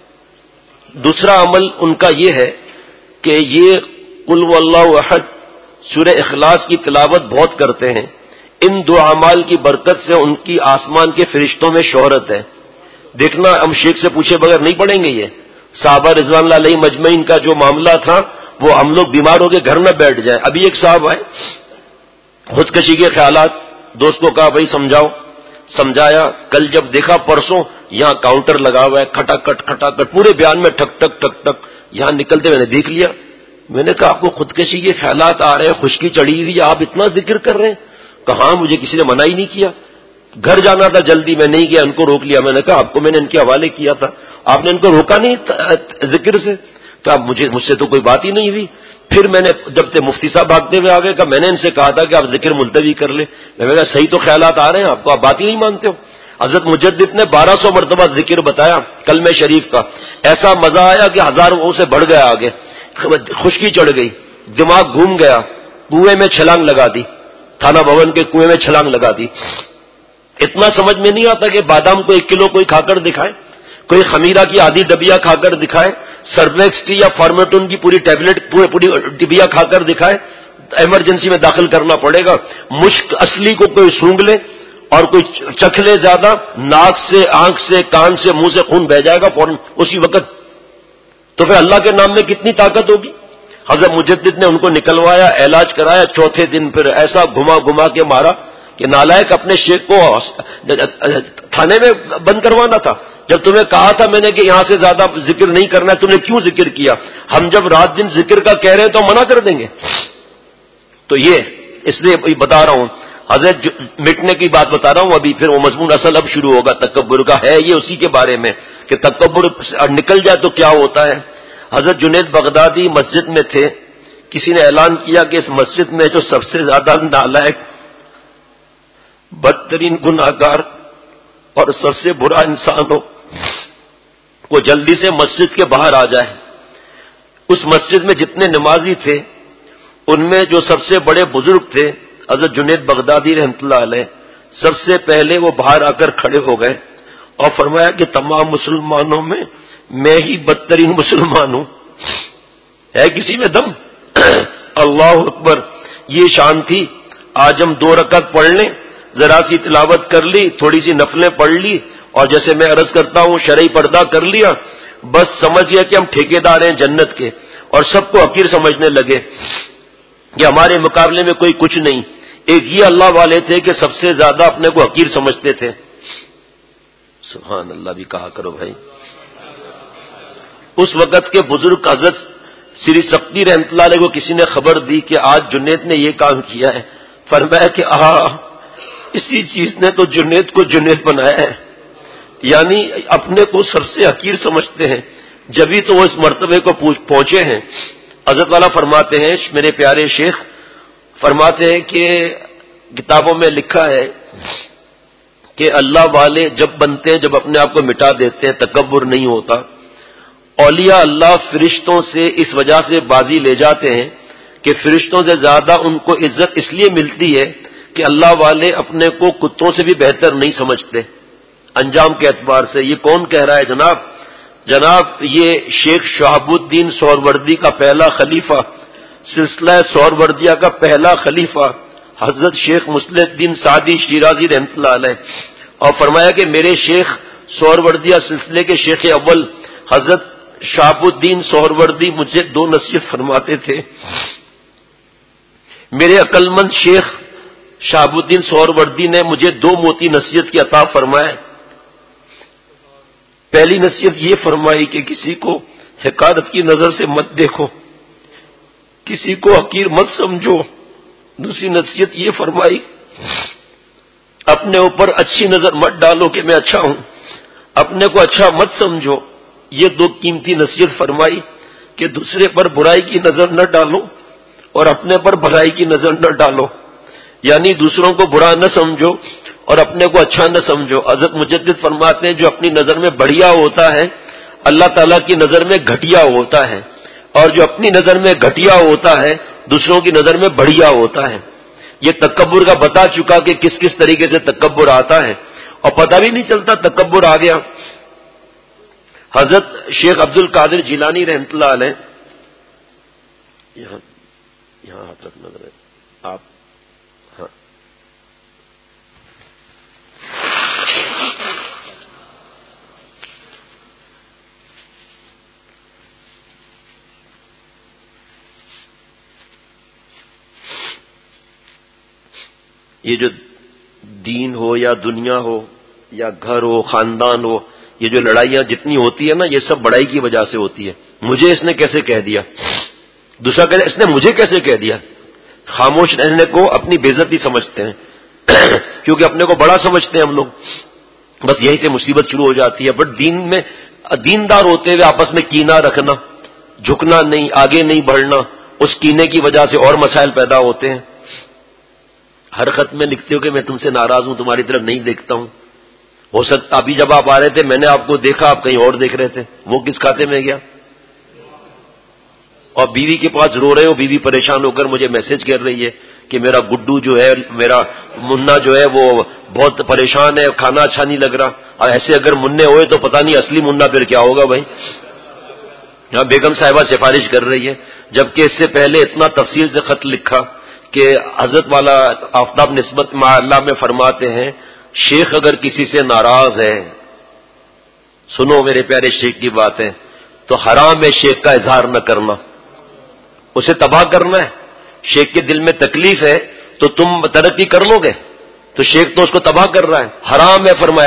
دوسرا عمل ان کا یہ ہے کہ یہ قل واللہ احد سورہ اخلاص کی تلاوت بہت کرتے ہیں. ان دو اعمال کی برکت سے ان کی آسمان کے فرشتوں میں شہرت ہے. دیکھنا ہم شیخ سے پوچھے بغیر نہیں پڑھیں گے. یہ صحابہ رضوان اللہ علیہ مجمعین کا جو معاملہ تھا وہ ہم لوگ بیمار ہو کے گھر نہ بیٹھ جائیں. ابھی ایک صاحب آئے خودکشی کے خیالات، دوست کو کہا بھائی سمجھاؤ، سمجھایا. کل جب دیکھا پرسوں یہاں کاؤنٹر لگا ہوا ہے، کھٹا کٹ پورے بیان میں ٹھک ٹک ٹک ٹک. یہاں نکلتے میں نے دیکھ لیا. میں نے کہا آپ کو خودکشی کے خیالات آ رہے ہیں، خشکی چڑھی ہوئی، آپ اتنا ذکر کر رہے ہیں؟ کہاں مجھے کسی نے منع ہی نہیں کیا. گھر جانا تھا جلدی، میں نہیں گیا، ان کو روک لیا. میں نے کہا آپ کو میں نے ان کے حوالے کیا تھا، آپ نے ان کو روکا نہیں ذکر سے. تو اب مجھ سے تو کوئی بات ہی نہیں ہوئی. پھر میں نے جب تک مفتی صاحب بھاگتے ہوئے آ گئے کہ میں نے ان سے کہا تھا کہ آپ ذکر ملتوی کر لیں. میں نے کہا صحیح تو خیالات آ رہے ہیں آپ کو، آپ بات ہی نہیں مانتے ہو. حضرت مجدد نے 1200 مرتبہ ذکر بتایا کلمہ شریف کا. ایسا مزہ آیا کہ ہزاروں سے بڑھ گیا. آگے خشکی چڑھ گئی، دماغ گھوم گیا، کنویں میں چھلانگ لگا دی، تھانہ بھون کے کنویں میں چھلانگ لگا دی. اتنا سمجھ میں نہیں آتا کہ بادام کو 1 کلو کوئی کھا کر دکھائے، کوئی خمیرہ کی آدھی ڈبیا کھا کر دکھائے، سرویکس ٹی یا فارمیٹون کی پوری ٹیبلٹ پوری ڈبیا کھا کر دکھائے. ایمرجنسی میں داخل کرنا پڑے گا. مشک اصلی کو کوئی سونگ لے اور کوئی چکھ لے زیادہ، ناک سے، آنکھ سے، کان سے، منہ سے خون بہ جائے گا فوراً اسی وقت. تو پھر اللہ کے نام میں کتنی طاقت ہوگی. حضرت مجدد نے ان کو نکلوایا، علاج کرایا. چوتھے دن پھر ایسا گھما کے مارا کہ نالائق اپنے شیخ کو تھانے میں بند کروانا تھا. جب تمہیں کہا تھا میں نے کہ یہاں سے زیادہ ذکر نہیں کرنا ہے، تم نے کیوں ذکر کیا؟ ہم جب رات دن ذکر کا کہہ رہے ہیں تو منع کر دیں گے. تو یہ اس لیے بتا رہا ہوں، حضرت مٹنے کی بات بتا رہا ہوں ابھی. پھر وہ مضمون اصل اب شروع ہوگا تکبر کا، ہے یہ اسی کے بارے میں کہ تکبر نکل جائے تو کیا ہوتا ہے. حضرت جنید بغدادی مسجد میں تھے، کسی نے اعلان کیا کہ اس مسجد میں جو سب سے زیادہ نالائق، بدترین گناہگار اور سب سے برا انسان ہو وہ جلدی سے مسجد کے باہر آ جائے. اس مسجد میں جتنے نمازی تھے ان میں جو سب سے بڑے بزرگ تھے حضرت جنید بغدادی رحمۃ اللہ علیہ، سب سے پہلے وہ باہر آ کر کھڑے ہو گئے اور فرمایا کہ تمام مسلمانوں میں ہی بدترین مسلمان ہوں. ہے کسی میں دم؟ اللہ اکبر. یہ شان تھی. آج ہم 2 رکعت پڑھ لیں، ذرا سی تلاوت کر لی، تھوڑی سی نفلیں پڑھ لی، اور جیسے میں عرض کرتا ہوں شرعی پردہ کر لیا، بس سمجھئے کہ ہم ٹھیکیدار ہیں جنت کے، اور سب کو حقیر سمجھنے لگے کہ ہمارے مقابلے میں کوئی کچھ نہیں. ایک یہ اللہ والے تھے کہ سب سے زیادہ اپنے کو حقیر سمجھتے تھے. سبحان اللہ بھی کہا کرو بھائی. اس وقت کے بزرگ حضرت سری سقطی رحمۃ اللہ علیہ کو کسی نے خبر دی کہ آج جنید نے یہ کام کیا ہے. فرمایا کہ اسی چیز نے تو جنید کو جنید بنایا ہے. یعنی اپنے کو سب سے حقیر سمجھتے ہیں، جبھی تو وہ اس مرتبے کو پہنچے ہیں. حضرت والا فرماتے ہیں، میرے پیارے شیخ فرماتے ہیں کہ کتابوں میں لکھا ہے کہ اللہ والے جب بنتے ہیں، جب اپنے آپ کو مٹا دیتے ہیں، تکبر نہیں ہوتا. اولیاء اللہ فرشتوں سے اس وجہ سے بازی لے جاتے ہیں کہ فرشتوں سے زیادہ ان کو عزت اس لیے ملتی ہے کہ اللہ والے اپنے کو کتوں سے بھی بہتر نہیں سمجھتے انجام کے اعتبار سے. یہ کون کہہ رہا ہے جناب یہ شیخ شہاب الدین سہروردی کا پہلا خلیفہ، سلسلہ سہروردیہ کا پہلا خلیفہ حضرت شیخ مصلح الدین سعدی شیرازی رحمۃ اللہ علیہ، اور فرمایا کہ میرے شیخ سہروردیہ سلسلے کے شیخ اول حضرت شہاب الدین سہروردی مجھے 2 نصیحت فرماتے تھے. میرے عقل مند شیخ شہاب الدین سہروردی نے مجھے 2 موتی نصیحت کی عطا فرمائے. پہلی نصیحت یہ فرمائی کہ کسی کو حقارت کی نظر سے مت دیکھو، کسی کو حقیر مت سمجھو. دوسری نصیحت یہ فرمائی اپنے اوپر اچھی نظر مت ڈالو کہ میں اچھا ہوں، اپنے کو اچھا مت سمجھو. یہ 2 قیمتی نصیحت فرمائی کہ دوسرے پر برائی کی نظر نہ ڈالو اور اپنے پر بھلائی کی نظر نہ ڈالو، یعنی دوسروں کو برا نہ سمجھو اور اپنے کو اچھا نہ سمجھو. حضرت مجدد فرماتے ہیں جو اپنی نظر میں بڑھیا ہوتا ہے اللہ تعالیٰ کی نظر میں گھٹیا ہوتا ہے، اور جو اپنی نظر میں گھٹیا ہوتا ہے دوسروں کی نظر میں بڑھیا ہوتا ہے. یہ تکبر کا بتا چکا کہ کس کس طریقے سے تکبر آتا ہے اور پتہ بھی نہیں چلتا تکبر آ گیا. حضرت شیخ عبد القادر جیلانی رحمۃ اللہ علیہ، یہاں ہاتھ رکھنا ذرا آپ، ہاں یہ جو دین ہو یا دنیا ہو یا گھر ہو خاندان ہو، یہ جو لڑائیاں جتنی ہوتی ہے نا یہ سب بڑائی کی وجہ سے ہوتی ہے. مجھے اس نے کیسے کہہ دیا، دوسرا کہہ دیا اس نے مجھے کیسے کہہ دیا. خاموش رہنے کو اپنی بے عزتی سمجھتے ہیں کیونکہ اپنے کو بڑا سمجھتے ہیں ہم لوگ، بس یہیں سے مصیبت شروع ہو جاتی ہے. بٹ دین میں دیندار ہوتے ہوئے آپس میں کینہ رکھنا، جھکنا نہیں، آگے نہیں بڑھنا، اس کینے کی وجہ سے اور مسائل پیدا ہوتے ہیں. ہر خط میں لکھتے ہو کہ میں تم سے ناراض ہوں، تمہاری طرف نہیں دیکھتا ہوں. ہو سکتا ابھی جب آپ آ رہے تھے میں نے آپ کو دیکھا آپ کہیں اور دیکھ رہے تھے، وہ کس کھاتے میں گیا؟ اور بیوی کے پاس رو رہے ہو، بیوی پریشان ہو کر مجھے میسج کر رہی ہے کہ میرا گڈو جو ہے، میرا منا جو ہے وہ بہت پریشان ہے، کھانا اچھا نہیں لگ رہا. اور ایسے اگر مننے ہوئے تو پتہ نہیں اصلی منا پھر کیا ہوگا بھائی. یہاں بیگم صاحبہ سفارش کر رہی ہے، جبکہ اس سے پہلے اتنا تفصیل سے خط لکھا کہ حضرت والا آفتاب نسبت مع اللہ میں فرماتے ہیں شیخ اگر کسی سے ناراض ہے، سنو میرے پیارے شیخ کی باتیں، تو حرام ہے شیخ کا اظہار نہ کرنا، اسے تباہ کرنا ہے. شیخ کے دل میں تکلیف ہے تو تم ترقی کر لو گے، تو شیخ تو اس کو تباہ کر رہا ہے. حرام ہے فرمایا،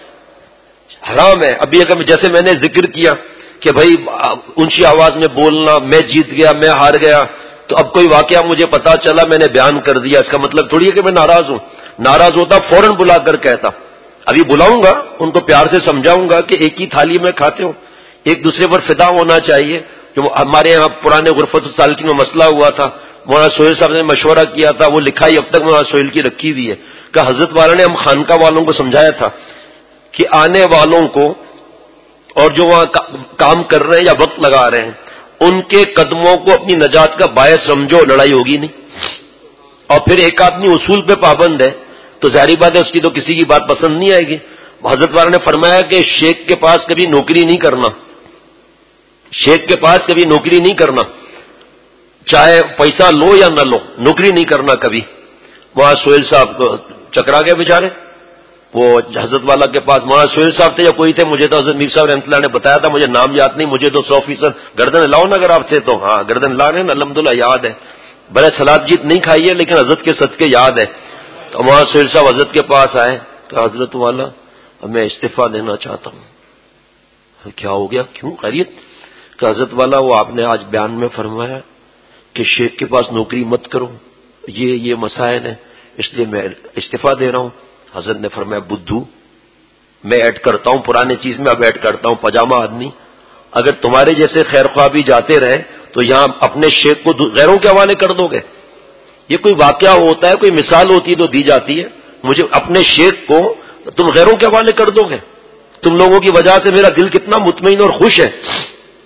حرام ہے. ابھی اگر جیسے میں نے ذکر کیا کہ بھائی اونچی آواز میں بولنا، میں جیت گیا میں ہار گیا، تو اب کوئی واقعہ مجھے پتا چلا میں نے بیان کر دیا، اس کا مطلب تھوڑی ہے کہ میں ناراض ہوں. ناراض ہوتا فوراً بلا کر کہتا. ابھی بلاؤں گا ان کو پیار سے سمجھاؤں گا کہ ایک ہی تھالی میں کھاتے ہو، ایک دوسرے پر فدا ہونا چاہیے. جو ہمارے یہاں پرانے غرفت السالکین میں مسئلہ ہوا تھا، مولانا سہیل صاحب نے مشورہ کیا تھا، وہ لکھائی اب تک مولانا سہیل کی رکھی ہوئی ہے کہ حضرت والا نے ہم خانقاہ والوں کو سمجھایا تھا کہ آنے والوں کو اور جو وہاں کام کر رہے ہیں یا وقت لگا رہے ہیں ان کے قدموں کو اپنی نجات کا باعث سمجھو، لڑائی ہوگی نہیں. اور پھر ایک آدمی اصول پہ پابند ہے تو ظاہری بات ہے اس کی تو کسی کی بات پسند نہیں آئے گی. حضرت والا نے فرمایا کہ شیخ کے پاس کبھی نوکری نہیں کرنا، شیخ کے پاس کبھی نوکری نہیں کرنا، چاہے پیسہ لو یا نہ لو، نوکری نہیں کرنا کبھی. وہاں سہیل صاحب کو چکرا گئے بیچارے، وہ حضرت والا کے پاس وہاں سہیل صاحب تھے یا کوئی تھے، مجھے تو حضرت میر صاحب رحمۃ اللہ نے بتایا تھا، مجھے نام یاد نہیں، مجھے تو 100% گردن لاؤ نا اگر آپ تھے تو. ہاں گردن لا رہے ہیں الحمدللہ یاد ہے، بڑے سلاد جیت نہیں کھائی ہے لیکن حضرت کے صدقے یاد ہے. تو وہاں سہیل صاحب حضرت کے پاس آئے کہ حضرت والا میں استعفیٰ دینا چاہتا ہوں. کیا ہو گیا، کیوں خیریت؟ کہ حضرت والا وہ آپ نے آج بیان میں فرمایا کہ شیخ کے پاس نوکری مت کرو، یہ مسائل ہیں، اس لیے میں استعفیٰ دے رہا ہوں. حضرت نے فرمایا بدھو میں ایڈ کرتا ہوں، پرانے چیز میں اب ایڈ کرتا ہوں، پاجامہ آدمی اگر تمہارے جیسے خیر خواہ بھی جاتے رہے تو یہاں اپنے شیخ کو غیروں کے حوالے کر دو گے. یہ کوئی واقعہ ہوتا ہے، کوئی مثال ہوتی ہے تو دی جاتی ہے، مجھے اپنے شیخ کو تم غیروں کے حوالے کر دو گے. تم لوگوں کی وجہ سے میرا دل کتنا مطمئن اور خوش ہے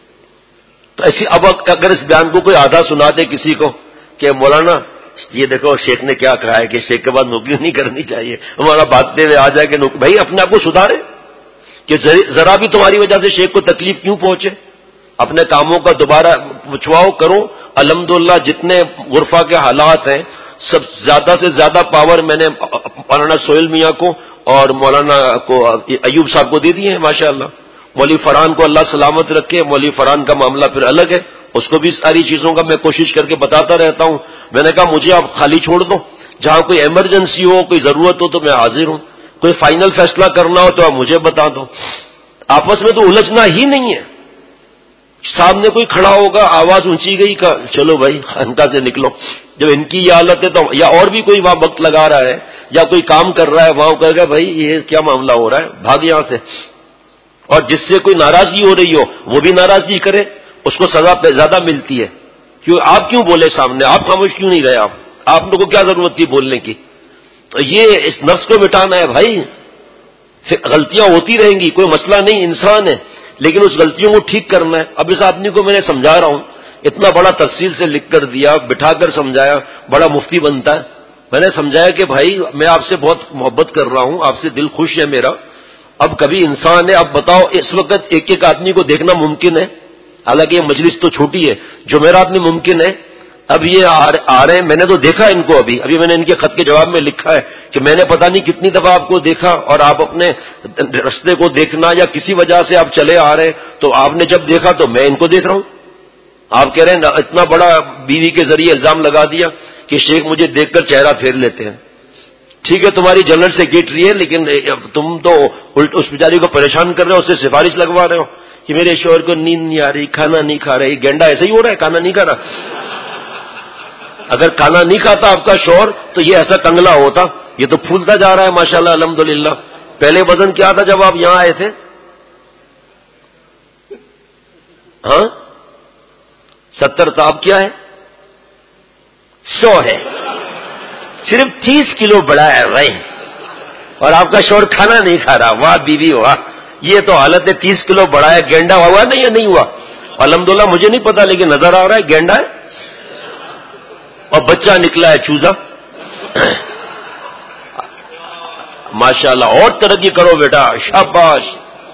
تو ایسی اب اگر اس بیان کو کوئی آدھا سنا دے کسی کو کہ مولانا یہ دیکھو شیخ نے کیا کہا ہے کہ شیخ کے بعد نوکری نہیں کرنی چاہیے، ہمارا بھاگتے ہوئے آ جائے کہ بھائی اپنے آپ کو سدھارے کہ ذرا بھی تمہاری وجہ سے شیخ کو تکلیف کیوں پہنچے، اپنے کاموں کا دوبارہ پچھواؤ کرو. الحمدللہ جتنے غرفہ کے حالات ہیں سب زیادہ سے زیادہ پاور میں نے مولانا سہیل میاں کو اور مولانا کو ایوب صاحب کو دے دی ہے ماشاءاللہ. مولوی فرحان کو اللہ سلامت رکھے. مولوی فرحان کا معاملہ پھر الگ ہے، اس کو بھی ساری چیزوں کا میں کوشش کر کے بتاتا رہتا ہوں. میں نے کہا مجھے آپ خالی چھوڑ دو، جہاں کوئی ایمرجنسی ہو کوئی ضرورت ہو تو میں حاضر ہوں، کوئی فائنل فیصلہ کرنا ہو تو آپ مجھے بتا دو. آپس میں تو الجھنا ہی نہیں ہے. سامنے کوئی کھڑا ہوگا آواز اونچی گئی کہ چلو بھائی خانقاہ سے نکلو. جب ان کی یہ حالت ہے تو یا اور بھی کوئی وہاں وقت لگا رہا ہے یا کوئی کام کر رہا ہے وہاں کہے گا بھائی یہ کیا معاملہ ہو رہا ہے، بھاگ یہاں سے. اور جس سے کوئی ناراضگی ہو رہی ہو وہ بھی ناراضگی کرے، اس کو سزا زیادہ ملتی ہے. کیوں آپ کیوں بولے سامنے، آپ خاموش کیوں نہیں رہے، آپ لوگوں کو کیا ضرورت تھی بولنے کی. تو یہ اس نفس کو مٹانا ہے بھائی. غلطیاں ہوتی رہیں گی، کوئی مسئلہ نہیں، انسان ہے، لیکن اس غلطیوں کو ٹھیک کرنا ہے. اب اس آدمی کو میں نے سمجھا رہا ہوں، اتنا بڑا تفصیل سے لکھ کر دیا، بٹھا کر سمجھایا، بڑا مفتی بنتا ہے. میں نے سمجھایا کہ بھائی میں آپ سے بہت محبت کر رہا ہوں، آپ سے دل خوش ہے میرا. اب کبھی انسان ہے، اب بتاؤ اس وقت ایک ایک آدمی کو دیکھنا ممکن ہے، حالانکہ یہ مجلس تو چھوٹی ہے، جمعرات میں ممکن ہے. اب یہ آ رہے ہیں، میں نے تو دیکھا ان کو، ابھی میں نے ان کے خط کے جواب میں لکھا ہے کہ میں نے پتہ نہیں کتنی دفعہ آپ کو دیکھا، اور آپ اپنے رستے کو دیکھنا یا کسی وجہ سے آپ چلے آ رہے ہیں تو آپ نے جب دیکھا تو میں ان کو دیکھ رہا ہوں. آپ کہہ رہے ہیں اتنا بڑا بیوی کے ذریعے الزام لگا دیا کہ شیخ مجھے دیکھ کر چہرہ پھیر لیتے ہیں. ٹھیک ہے تمہاری جنرل سیکرٹری ہے، لیکن تم تو اس بیچاری کو پریشان کر رہے ہو، اس سے سفارش لگوا رہے ہو کہ میرے شوہر کو نیند نہیں آ رہی، کھانا نہیں کھا رہے. گینڈا ایسا ہی ہو رہا ہے، کھانا نہیں کھا رہا. اگر کھانا نہیں کھاتا آپ کا شوہر تو یہ ایسا کنگلا ہوتا. یہ تو پھولتا جا رہا ہے ماشاءاللہ الحمدللہ. پہلے وزن کیا تھا جب آپ یہاں آئے تھے؟ ہاں 70 تھا، اب کیا ہے؟ 100 ہے. صرف 30 کلو بڑا ہے بھائی. اور آپ کا شوہر کھانا نہیں کھا رہا. واہ بیوی واہ، یہ تو حالت ہے. 30 کلو بڑا ہے. گینڈا ہوا نہیں یا نہیں ہوا؟ الحمدللہ مجھے نہیں پتا لیکن نظر آ رہا ہے گینڈا ہے. اور بچہ نکلا ہے چوزا. ماشاءاللہ اور ترقی کرو بیٹا، شاباش.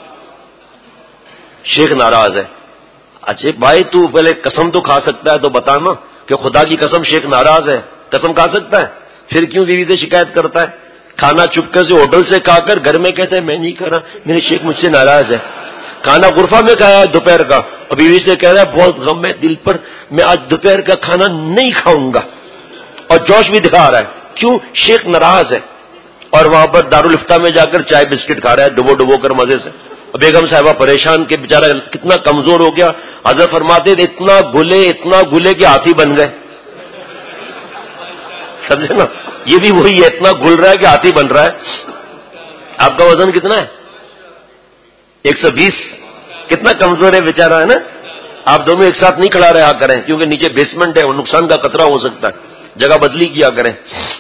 شیخ ناراض ہے. اچھا بھائی تو پہلے قسم تو کھا سکتا ہے تو بتانا کہ خدا کی قسم شیخ ناراض ہے. قسم کھا سکتا ہے؟ پھر کیوں بیوی سے شکایت کرتا ہے؟ کھانا چپکے سے ہوٹل سے کھا کر گھر میں کہتا ہے میں نہیں کھا رہا، میرے شیخ مجھ سے ناراض ہے. کھانا غرفہ میں کھایا ہے دوپہر کا، اور بیوی سے کہہ رہا ہے بہت غم ہے دل پر، میں آج دوپہر کا کھانا نہیں کھاؤں گا. اور جوش بھی دکھا رہا ہے. کیوں؟ شیخ ناراض ہے. اور وہاں پر دارالفتہ میں جا کر چائے بسکٹ کھا رہا ہے ڈبو ڈبو کر مزے سے. بیگم صاحبہ پریشان کہ بیچارہ کتنا کمزور ہو گیا. حضرت فرماتے تھے اتنا گلے کہ ہاتھی بن گئے. سمجھے نا، یہ بھی وہی ہے، اتنا گل رہا ہے کہ ہاتھی بن رہا ہے. آپ کا وزن کتنا ہے؟ 120. کتنا کمزور ہے بیچارہ، ہے نا. آپ دونوں ایک ساتھ نہیں کھڑا رہا کریں کیونکہ نیچے بیسمنٹ ہے اور نقصان کا خطرہ ہو سکتا ہے، جگہ بدلی کیا کریں.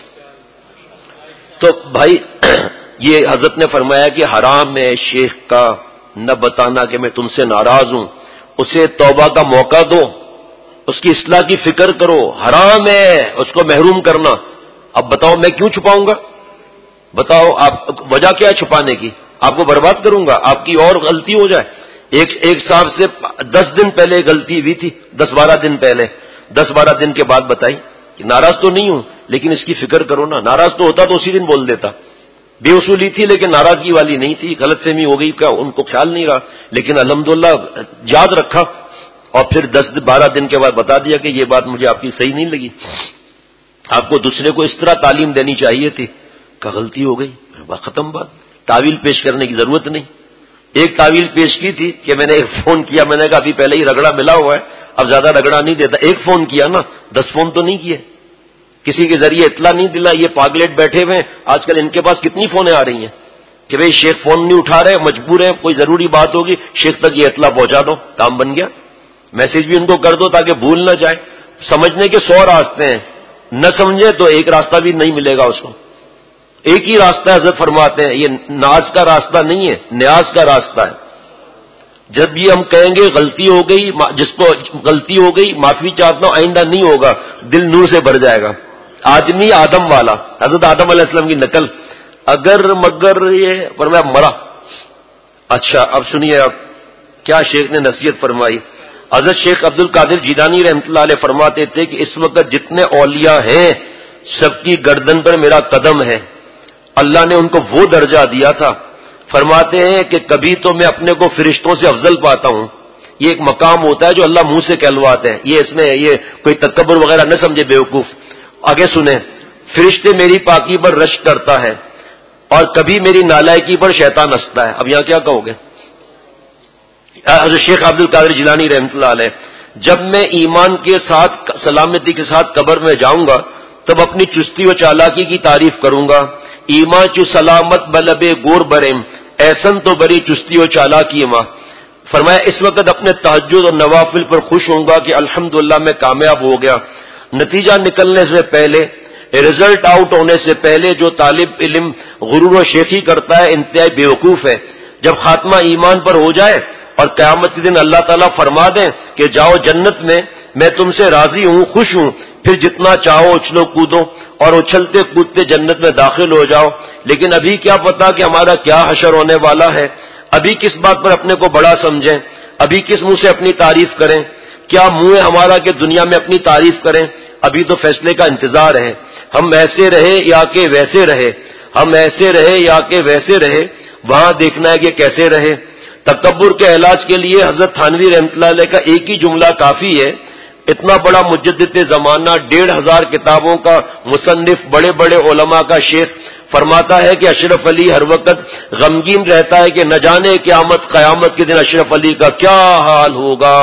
تو بھائی یہ حضرت نے فرمایا کہ حرام ہے شیخ کا نہ بتانا کہ میں تم سے ناراض ہوں. اسے توبہ کا موقع دو، اس کی اصلاح کی فکر کرو. حرام ہے اس کو محروم کرنا. اب بتاؤ میں کیوں چھپاؤں گا؟ بتاؤ آپ وجہ کیا ہے چھپانے کی؟ آپ کو برباد کروں گا، آپ کی اور غلطی ہو جائے. ایک صاحب سے 10 دن پہلے غلطی ہوئی تھی، 10-12 دن پہلے. 10-12 دن کے بعد بتائی کہ ناراض تو نہیں ہوں لیکن اس کی فکر کرو نا. ناراض تو ہوتا تو اسی دن بول دیتا. بے اصولی تھی لیکن ناراضگی والی نہیں تھی. غلط فہمی ہو گئی، کیا ان کو خیال نہیں رہا، لیکن الحمدللہ یاد رکھا اور پھر 10-12 دن کے بعد بتا دیا کہ یہ بات مجھے آپ کی صحیح نہیں لگی. آپ کو دوسرے کو اس طرح تعلیم دینی چاہیے تھی کہ غلطی ہو گئی، ختم بات. تعویل پیش کرنے کی ضرورت نہیں. ایک تعویل پیش کی تھی کہ میں نے ایک فون کیا، میں نے کہا ابھی پہلے ہی رگڑا ملا ہوا ہے، اب زیادہ رگڑا نہیں دیتا. ایک فون کیا نا، 10 فون تو نہیں کیے. کسی کے ذریعے اطلاع نہیں دلا. یہ پاگلیٹ بیٹھے ہوئے آج کل ان کے پاس کتنی فونیں آ رہی ہیں کہ بھئی شیخ فون نہیں اٹھا رہے، مجبور ہے، کوئی ضروری بات ہوگی، شیخ تک یہ اطلاع پہنچا دو، کام بن گیا. میسج بھی ان کو کر دو تاکہ بھول نہ جائے. سمجھنے کے 100 راستے ہیں، نہ سمجھے تو ایک راستہ بھی نہیں ملے گا اس کو. ایک ہی راستہ حضرت فرماتے ہیں، یہ ناز کا راستہ نہیں ہے، نیاز کا راستہ ہے. جب یہ ہم کہیں گے غلطی ہو گئی، جس کو غلطی ہو گئی معافی چاہتا ہوں آئندہ نہیں ہوگا، دل نور سے بھر جائے گا. آدمی آدم والا، حضرت آدم علیہ السلام کی نقل. اگر مگر یہ فرمایا مرا. اچھا اب سنیے آپ کیا شیخ نے نصیحت فرمائی. حضرت شیخ عبد القادر جیلانی رحمۃ اللہ علیہ فرماتے تھے کہ اس وقت جتنے اولیاء ہیں سب کی گردن پر میرا قدم ہے. اللہ نے ان کو وہ درجہ دیا تھا. فرماتے ہیں کہ کبھی تو میں اپنے کو فرشتوں سے افضل پاتا ہوں. یہ ایک مقام ہوتا ہے جو اللہ منہ سے کہلواتے ہیں. یہ اس میں یہ کوئی تکبر وغیرہ نہ سمجھے بیوقوف. آگے سنیں. فرشتے میری پاکی پر رشک کرتا ہے اور کبھی میری نالائکی پر شیطان ہنستا ہے. اب یہاں کیا کہو گے؟ حضرت شیخ عبد القادر جیلانی رحمۃ اللہ علیہ، جب میں ایمان کے ساتھ سلامتی کے ساتھ قبر میں جاؤں گا تب اپنی چستی و چالاکی کی تعریف کروں گا. ایمان چو سلامت بلبے گور بریم ایسن تو بری چستی و چالاکی ماں. فرمایا اس وقت اپنے تہجد اور نوافل پر خوش ہوں گا کہ الحمدللہ میں کامیاب ہو گیا. نتیجہ نکلنے سے پہلے، رزلٹ آؤٹ ہونے سے پہلے جو طالب علم غرور و شیخی کرتا ہے انتہائی بیوقوف ہے. جب خاتمہ ایمان پر ہو جائے اور قیامت کے دن اللہ تعالیٰ فرما دیں کہ جاؤ جنت میں تم سے راضی ہوں، خوش ہوں، پھر جتنا چاہو اچھلو کودو اور اچھلتے کودتے جنت میں داخل ہو جاؤ. لیکن ابھی کیا پتا کہ ہمارا کیا حشر ہونے والا ہے. ابھی کس بات پر اپنے کو بڑا سمجھیں؟ ابھی کس منہ سے اپنی تعریف کریں؟ کیا منہ ہے ہمارا کہ دنیا میں اپنی تعریف کریں؟ ابھی تو فیصلے کا انتظار ہے. ہم ایسے رہے یا کہ ویسے رہے، ہم ایسے رہے یا کہ ویسے رہے، وہاں دیکھنا ہے کہ کیسے رہے. تکبر کے علاج کے لیے حضرت تھانوی رحمۃ اللہ علیہ کا ایک ہی جملہ کافی ہے. اتنا بڑا مجدد زمانہ، 1500 کتابوں کا مصنف، بڑے بڑے علماء کا شیخ فرماتا ہے کہ اشرف علی ہر وقت غمگین رہتا ہے کہ نہ جانے قیامت کے دن اشرف علی کا کیا حال ہوگا.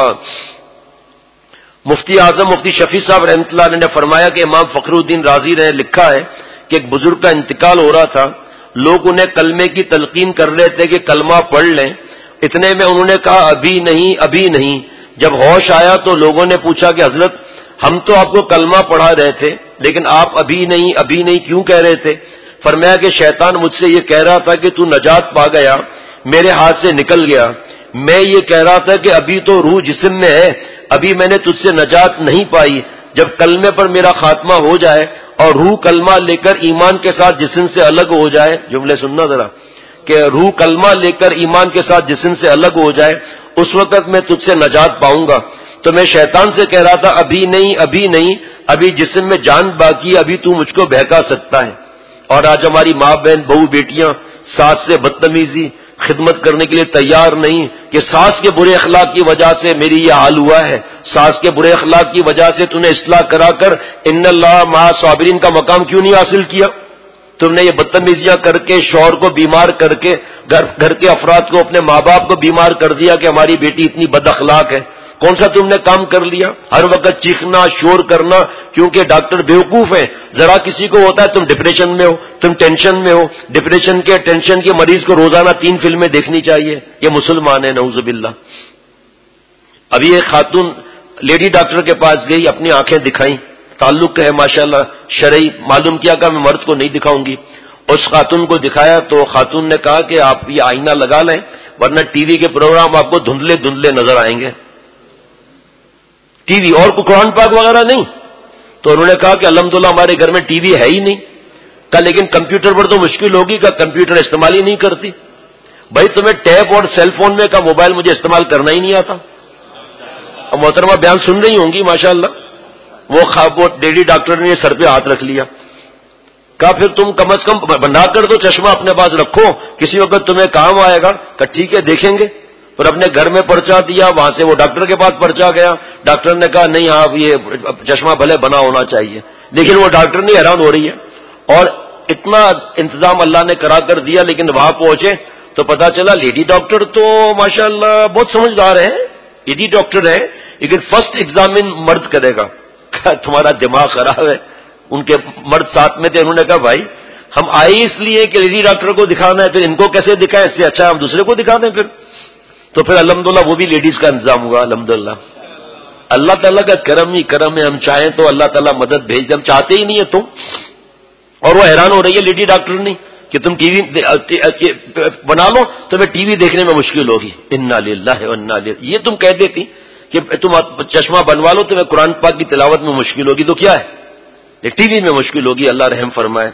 مفتی اعظم مفتی شفیع صاحب رحمۃ اللہ علیہ نے فرمایا کہ امام فخر الدین رازی نے لکھا ہے کہ ایک بزرگ کا انتقال ہو رہا تھا. لوگ انہیں کلمے کی تلقین کر رہے تھے کہ کلمہ پڑھ لیں. اتنے میں انہوں نے کہا ابھی نہیں ابھی نہیں. جب ہوش آیا تو لوگوں نے پوچھا کہ حضرت ہم تو آپ کو کلمہ پڑھا رہے تھے لیکن آپ ابھی نہیں کیوں کہہ رہے تھے؟ فرمایا کہ شیطان مجھ سے یہ کہہ رہا تھا کہ تو نجات پا گیا، میرے ہاتھ سے نکل گیا. میں یہ کہہ رہا تھا کہ ابھی تو روح جسم میں ہے، ابھی میں نے تجھ سے نجات نہیں پائی. جب کلمے پر میرا خاتمہ ہو جائے اور روح کلمہ لے کر ایمان کے ساتھ جسم سے الگ ہو جائے، جملے سننا ذرا، کہ روح کلمہ لے کر ایمان کے ساتھ جسم سے الگ ہو جائے، اس وقت میں تجھ سے نجات پاؤں گا. تو میں شیطان سے کہہ رہا تھا ابھی نہیں ابھی جسم میں جان باقی، ابھی تو مجھ کو بہکا سکتا ہے. اور آج ہماری ماں بہن بہو بیٹیاں ساس سے بدتمیزی، خدمت کرنے کے لیے تیار نہیں کہ ساس کے برے اخلاق کی وجہ سے میری یہ حال ہوا ہے، ساس کے برے اخلاق کی وجہ سے تم نے اصلاح کرا کر ان اللہ مع صابرین کا مقام کیوں نہیں حاصل کیا؟ تم نے یہ بدتمیزیاں کر کے شوہر کو بیمار کر کے گھر کے افراد کو، اپنے ماں باپ کو بیمار کر دیا کہ ہماری بیٹی اتنی بد اخلاق ہے. کون سا تم نے کام کر لیا؟ ہر وقت چیخنا شور کرنا، کیونکہ ڈاکٹر بیوقوف ہیں. ذرا کسی کو ہوتا ہے تم ڈپریشن میں ہو، تم ٹینشن میں ہو. ڈپریشن کے ٹینشن کے مریض کو روزانہ 3 فلمیں دیکھنی چاہیے. یہ مسلمان ہے نعوذ باللہ. ابھی ایک خاتون لیڈی ڈاکٹر کے پاس گئی، اپنی آنکھیں دکھائیں، تعلق ہے ماشاءاللہ شرعی، معلوم کیا کہ میں مرد کو نہیں دکھاؤں گی. اس خاتون کو دکھایا تو خاتون نے کہا کہ آپ یہ آئینہ لگا لیں ورنہ ٹی وی کے پروگرام آپ کو دھندلے دھندلے نظر آئیں گے. ٹی وی اور کو قرآن پاک وغیرہ نہیں. تو انہوں نے کہا کہ الحمدللہ ہمارے گھر میں ٹی وی ہے ہی نہیں. کہا لیکن کمپیوٹر پر تو مشکل ہوگی، کہ کمپیوٹر استعمال ہی نہیں کرتی. بھائی تمہیں ٹیب اور سیل فون میں کا موبائل مجھے استعمال کرنا ہی نہیں آتا. اب محترمہ بیان سن رہی ہوں گی ماشاءاللہ. وہ لیڈی ڈاکٹر نے سر پہ ہاتھ رکھ لیا. کہا پھر تم کم از کم بنا کر دو، چشمہ اپنے پاس رکھو، کسی وقت تمہیں کام آئے گا. کہا ٹھیک ہے دیکھیں گے. اور اپنے گھر میں پرچہ دیا، وہاں سے وہ ڈاکٹر کے پاس پرچہ گیا. ڈاکٹر نے کہا نہیں آپ یہ چشمہ بھلے بنا ہونا چاہیے. لیکن وہ ڈاکٹر نہیں، حیران ہو رہی ہے. اور اتنا انتظام اللہ نے کرا کر دیا، لیکن وہاں پہنچے تو پتا چلا لیڈی ڈاکٹر تو ماشاءاللہ بہت سمجھدار ہے، لیڈی ڈاکٹر ہے، لیکن فرسٹ ایگزامن مرد کرے گا. تمہارا دماغ خراب ہے. ان کے مرد ساتھ میں تھے. انہوں نے کہا بھائی ہم آئے اس لیے کہ لیڈی ڈاکٹر کو دکھانا ہے، پھر ان کو کیسے دکھائیں؟ اس سے اچھا ہم دوسرے کو دکھا دیں. تو پھر الحمدللہ وہ بھی لیڈیز کا انتظام ہوا. الحمدللہ اللہ تعالیٰ کا کرم ہی کرم ہے. ہم چاہیں تو اللہ تعالیٰ مدد بھیج دے، ہم چاہتے ہی نہیں ہے تم. اور وہ حیران ہو رہی ہے لیڈی ڈاکٹر نہیں. کہ تم ٹی وی بنا لو تمہیں ٹی وی دیکھنے میں مشکل ہوگی. انا للہ و انا الیہ. یہ تم کہہ دیتی کہ تم چشمہ بنوا لو تمہیں قرآن پاک کی تلاوت میں مشکل ہوگی، تو کیا ہے یہ ٹی وی میں مشکل ہوگی. اللہ رحم فرمائے.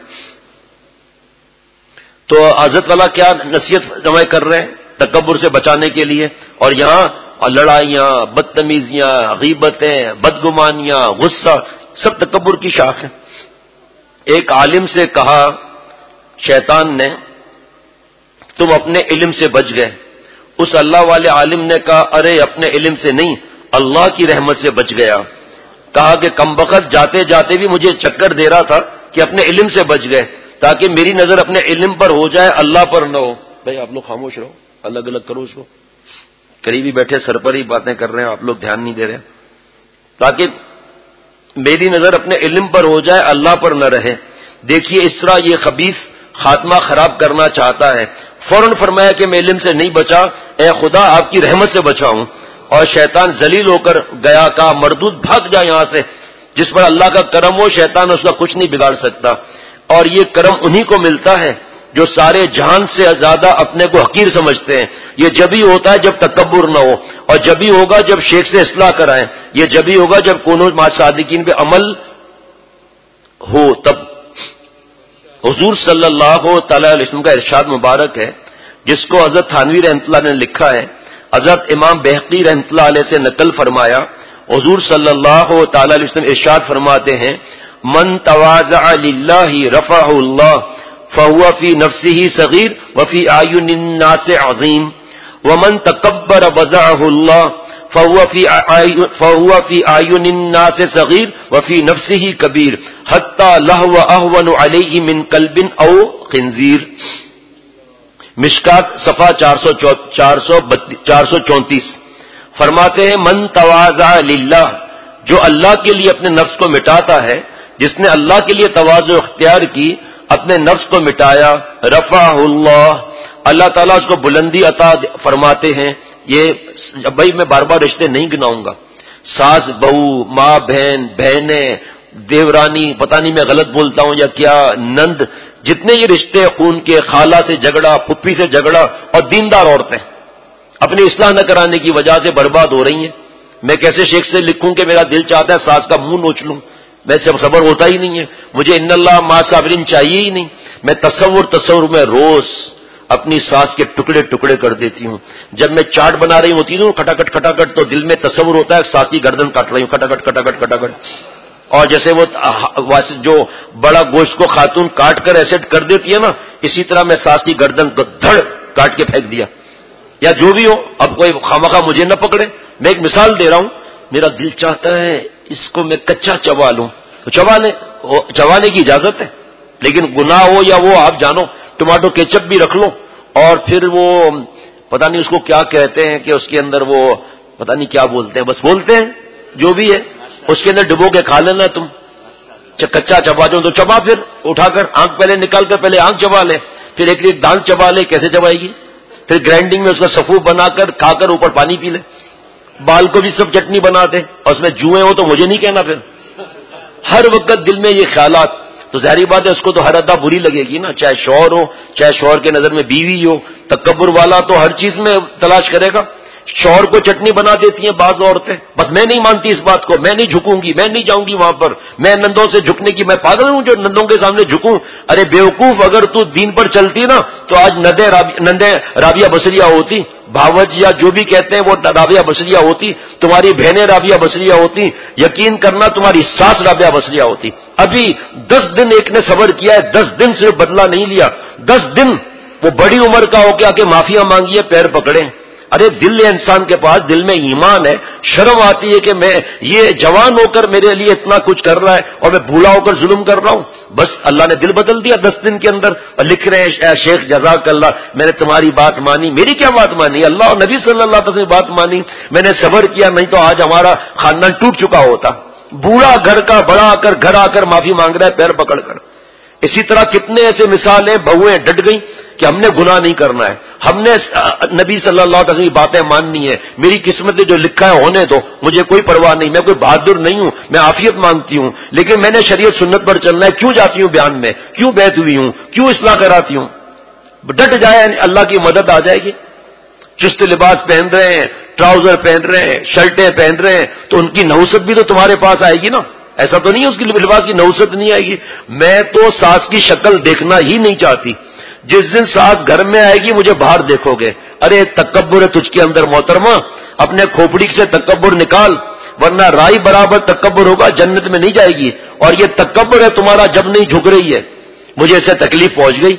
تو حضرت والا کیا نصیحت جمع کر رہے ہیں تکبر سے بچانے کے لیے، اور یہاں لڑائیاں، بدتمیزیاں، غیبتیں، بدگمانیاں، غصہ سب تکبر کی شاخ ہیں. ایک عالم سے کہا شیطان نے تم اپنے علم سے بچ گئے. اس اللہ والے عالم نے کہا ارے اپنے علم سے نہیں اللہ کی رحمت سے بچ گیا. کہا کہ کمبخت جاتے جاتے بھی مجھے چکر دے رہا تھا کہ اپنے علم سے بچ گئے تاکہ میری نظر اپنے علم پر ہو جائے اللہ پر نہ ہو. بھائی آپ لوگ خاموش رہو، الگ الگ کرو اس کو. قریبی بیٹھے سر پر ہی باتیں کر رہے ہیں، آپ لوگ دھیان نہیں دے رہے. تاکہ میری نظر اپنے علم پر ہو جائے اللہ پر نہ رہے. دیکھیے اس طرح یہ خبیث خاتمہ خراب کرنا چاہتا ہے. فوراً فرمایا کہ میں علم سے نہیں بچا، اے خدا آپ کی رحمت سے بچا ہوں. اور شیطان ذلیل ہو کر گیا، کہا مردود بھاگ جا یہاں سے. جس پر اللہ کا کرم ہو شیطان اس کا کچھ نہیں بگاڑ سکتا. اور یہ کرم انہی کو ملتا ہے جو سارے جہان سے زیادہ اپنے کو حقیر سمجھتے ہیں. یہ جبھی ہوتا ہے جب تکبر نہ ہو، اور جبھی ہوگا جب شیخ سے اصلاح کرائیں. یہ جبھی ہوگا جب کونو مع صادقین پہ عمل ہو. تب حضور صلی اللہ تعالی علیہ وسلم کا ارشاد مبارک ہے جس کو حضرت تھانوی رحمۃ اللہ نے لکھا ہے. حضرت امام بہقی رحمۃ اللہ علیہ سے نقل فرمایا حضور صلی اللہ تعالی علیہ وسلم ارشاد فرماتے ہیں من تواضع للہ رفعہ اللہ فهو فی نفسه صغیر وفی اعین الناس عظیم ومن تکبر وضعہ اللہ فهو فی اعین الناس صغیر وفی نفسه کبیر حتی لہو اہون علیہ من کلب او خنزیر. مشکات صفحہ 434 فرماتے ہیں من تواضع للہ، جو اللہ کے لیے اپنے نفس کو مٹاتا ہے، جس نے اللہ کے لیے تواضع اختیار کی، اپنے نفس کو مٹایا، رفعہ اللہ، اللہ تعالیٰ اس کو بلندی عطا فرماتے ہیں. یہ بھائی میں بار بار رشتے نہیں گناؤں گا، ساس بہو، ماں بہن، بہنیں، دیورانی، پتہ نہیں میں غلط بولتا ہوں یا کیا، نند، جتنے یہ رشتے خون کے، خالہ سے جھگڑا، پھپھی سے جھگڑا، اور دیندار عورتیں اپنی اصلاح نہ کرانے کی وجہ سے برباد ہو رہی ہیں. میں کیسے شیخ سے لکھوں کہ میرا دل چاہتا ہے ساس کا منہ نوچ لوں، میں سے صبر ہوتا ہی نہیں ہے. مجھے ان اللہ مع صابرین چاہیے ہی نہیں. میں تصور میں روز اپنی ساس کے ٹکڑے ٹکڑے کر دیتی ہوں. جب میں چاٹ بنا رہی ہوتی ہوں کھٹاکٹ کھٹاکٹ، تو دل میں تصور ہوتا ہے ساس کی گردن کاٹ رہی ہوں، کھٹاکٹ کھٹاکٹ کھٹاکٹ. اور جیسے وہ جو بڑا گوشت کو خاتون کاٹ کر ایسے کر دیتی ہے نا، اسی طرح میں ساس کی گردن کو دھڑ کاٹ کے پھینک دیا. یا جو بھی ہو، اب کوئی خامخواہ مجھے نہ پکڑے. میں ایک مثال دے رہا ہوں. میرا دل چاہتا ہے اس کو میں کچا چبا لوں، تو چبانے کی اجازت ہے، لیکن گناہ ہو یا وہ آپ جانو. ٹماٹو کیچپ بھی رکھ لو، اور پھر وہ پتہ نہیں اس کو کیا کہتے ہیں کہ اس کے اندر وہ پتہ نہیں کیا بولتے ہیں، بس بولتے ہیں جو بھی ہے، اس کے اندر ڈبو کے کھا لینا تم. کچا چبا جاؤ تو چبا، پھر اٹھا کر آنکھ پہلے نکال کر پہلے آنکھ چبا لے، پھر ایک دانت چبا لے. کیسے چبائے گی؟ پھر گرائنڈنگ میں اس کا صفو بنا کر کھا کر اوپر پانی پی لے. بال کو بھی سب چٹنی بنا دے، اور اس میں جوئیں ہو تو مجھے نہیں کہنا. پھر ہر وقت دل میں یہ خیالات، تو ظاہری بات ہے اس کو تو ہر ادا بری لگے گی نا، چاہے شوہر ہو، چاہے شوہر کے نظر میں بیوی ہو. تکبر والا تو ہر چیز میں تلاش کرے گا. شوہر کو چٹنی بنا دیتی ہیں بعض عورتیں، بس میں نہیں مانتی اس بات کو، میں نہیں جھکوں گی، میں نہیں جاؤں گی وہاں پر، میں نندوں سے جھکنے کی، میں پاگل ہوں جو نندوں کے سامنے جھکوں. ارے بیوقوف، اگر تو دین پر چلتی نا تو آج نندیں رابعہ بصریہ ہوتی، بھاوج یا جو بھی کہتے ہیں وہ رابعہ بصریہ ہوتی، تمہاری بہنیں رابعہ بصریہ ہوتی، یقین کرنا تمہاری ساس رابعہ بصریہ ہوتی. ابھی 10 دن ایک نے صبر کیا ہے، 10 دن صرف بدلہ نہیں لیا، 10 دن وہ بڑی عمر کا ہو کے آ کے معافیاں مانگی ہے، پیر پکڑے. ارے دل ہے انسان کے پاس، دل میں ایمان ہے، شرم آتی ہے کہ میں یہ جوان ہو کر میرے لیے اتنا کچھ کر رہا ہے اور میں بوڑھا ہو کر ظلم کر رہا ہوں. بس اللہ نے دل بدل دیا 10 دن کے اندر. اور لکھ رہے ہیں شیخ جزاک اللہ، میں نے تمہاری بات مانی. میری کیا بات مانی؟ اللہ اور نبی صلی اللہ علیہ وسلم بات مانی. میں نے صبر کیا، نہیں تو آج ہمارا خاندان ٹوٹ چکا ہوتا. بوڑھا گھر کا بڑا آ کر گھر آ کر معافی مانگ رہا ہے پیر پکڑ کر. اسی طرح کتنے ایسے مثالیں بہویں ڈٹ گئیں کہ ہم نے گناہ نہیں کرنا ہے، ہم نے نبی صلی اللہ علیہ وسلم کی باتیں ماننی ہے، میری قسمت جو لکھا ہے ہونے دو، مجھے کوئی پرواہ نہیں، میں کوئی بہادر نہیں ہوں، میں عافیت مانگتی ہوں، لیکن میں نے شریعت سنت پر چلنا ہے، کیوں جاتی ہوں بیان میں، کیوں بیعت ہوئی ہوں، کیوں اصلاح کراتی ہوں؟ ڈٹ جائے، اللہ کی مدد آ جائے گی۔ چست لباس پہن رہے ہیں، ٹراؤزر پہن رہے ہیں، شرٹیں پہن رہے ہیں، تو ان کی نحوست بھی تو تمہارے پاس آئے گی نا، ایسا تو نہیں ہے اس کی لباس کی نحوست نہیں آئے گی۔ میں تو ساس کی شکل دیکھنا ہی نہیں چاہتی، جس دن ساس گھر میں آئے گی مجھے باہر دیکھو گے۔ ارے تکبر ہے تجھ کے اندر محترمہ، اپنے کھوپڑی سے تکبر نکال، ورنہ رائی برابر تکبر ہوگا، جنت میں نہیں جائے گی۔ اور یہ تکبر ہے تمہارا جب نہیں جھک رہی ہے، مجھے اس سے تکلیف پہنچ گئی،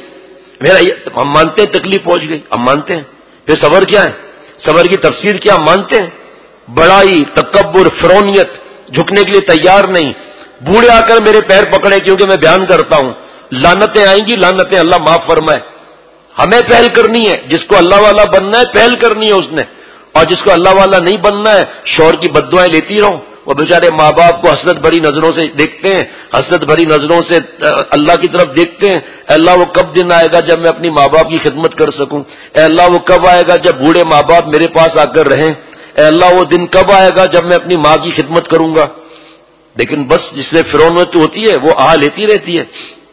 ہم مانتے ہیں تکلیف پہنچ گئی، ہم مانتے ہیں۔ پھر صبر کیا ہے؟ صبر کی تفسیر کیا مانتے ہیں؟ بڑائی، تکبر، فرونیت، جھکنے کے لیے تیار نہیں۔ بوڑھے آ کر میرے پیر پکڑے کیونکہ میں بیان کرتا ہوں، لعنتیں آئیں گی، لعنتیں، اللہ معاف فرمائے۔ ہمیں پہل کرنی ہے، جس کو اللہ والا بننا ہے پہل کرنی ہے اس نے، اور جس کو اللہ والا نہیں بننا ہے شوہر کی بددعائیں لیتی رہو۔ وہ بیچارے ماں باپ کو حسرت بھری نظروں سے دیکھتے ہیں، حسرت بھری نظروں سے اللہ کی طرف دیکھتے ہیں، اے اللہ وہ کب دن آئے گا جب میں اپنی ماں باپ کی خدمت کر سکوں، اے اللہ وہ کب آئے گا جب بوڑھے ماں باپ میرے پاس آ کر رہیں، اے اللہ وہ دن کب آئے گا جب میں اپنی ماں کی خدمت کروں گا۔ لیکن بس جس میں فرونت ہوتی ہے وہ لیتی رہتی ہے،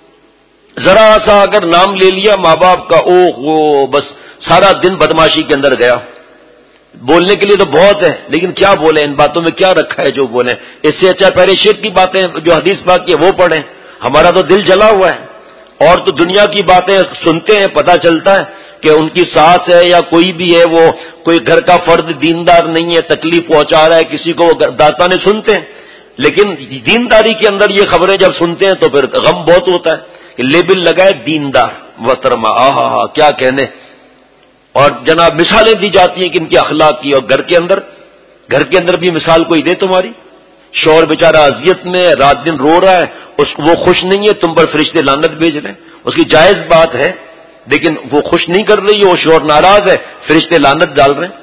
ذرا سا اگر نام لے لیا ماں باپ کا، وہ بس سارا دن بدماشی کے اندر گیا۔ بولنے کے لیے تو بہت ہے، لیکن کیا بولیں، ان باتوں میں کیا رکھا ہے جو بولیں؟ اس سے اچھا پہلے شرک کی باتیں جو حدیث پاک کی وہ پڑھیں، ہمارا تو دل جلا ہوا ہے۔ اور تو دنیا کی باتیں سنتے ہیں، پتہ چلتا ہے کہ ان کی ساس ہے یا کوئی بھی ہے، وہ کوئی گھر کا فرد دیندار نہیں ہے، تکلیف پہنچا رہا ہے کسی کو، وہ داستانیں سنتے ہیں۔ لیکن دینداری کے اندر یہ خبریں جب سنتے ہیں تو پھر غم بہت ہوتا ہے کہ لیبل لگائے دیندار، محترمہ، کیا کہنے۔ اور جناب مثالیں دی جاتی ہیں کہ ان کے اخلاق کی، اور گھر کے اندر بھی مثال کوئی دے تمہاری؟ شوہر بیچارہ اذیت میں رات دن رو رہا ہے، وہ خوش نہیں ہے، تم پر فرشتے لعنت بھیج رہے ہیں، اس کی جائز بات ہے، لیکن وہ خوش نہیں کر رہی ہے، وہ شوہر ناراض ہے، فرشتے لعنت ڈال رہے ہیں۔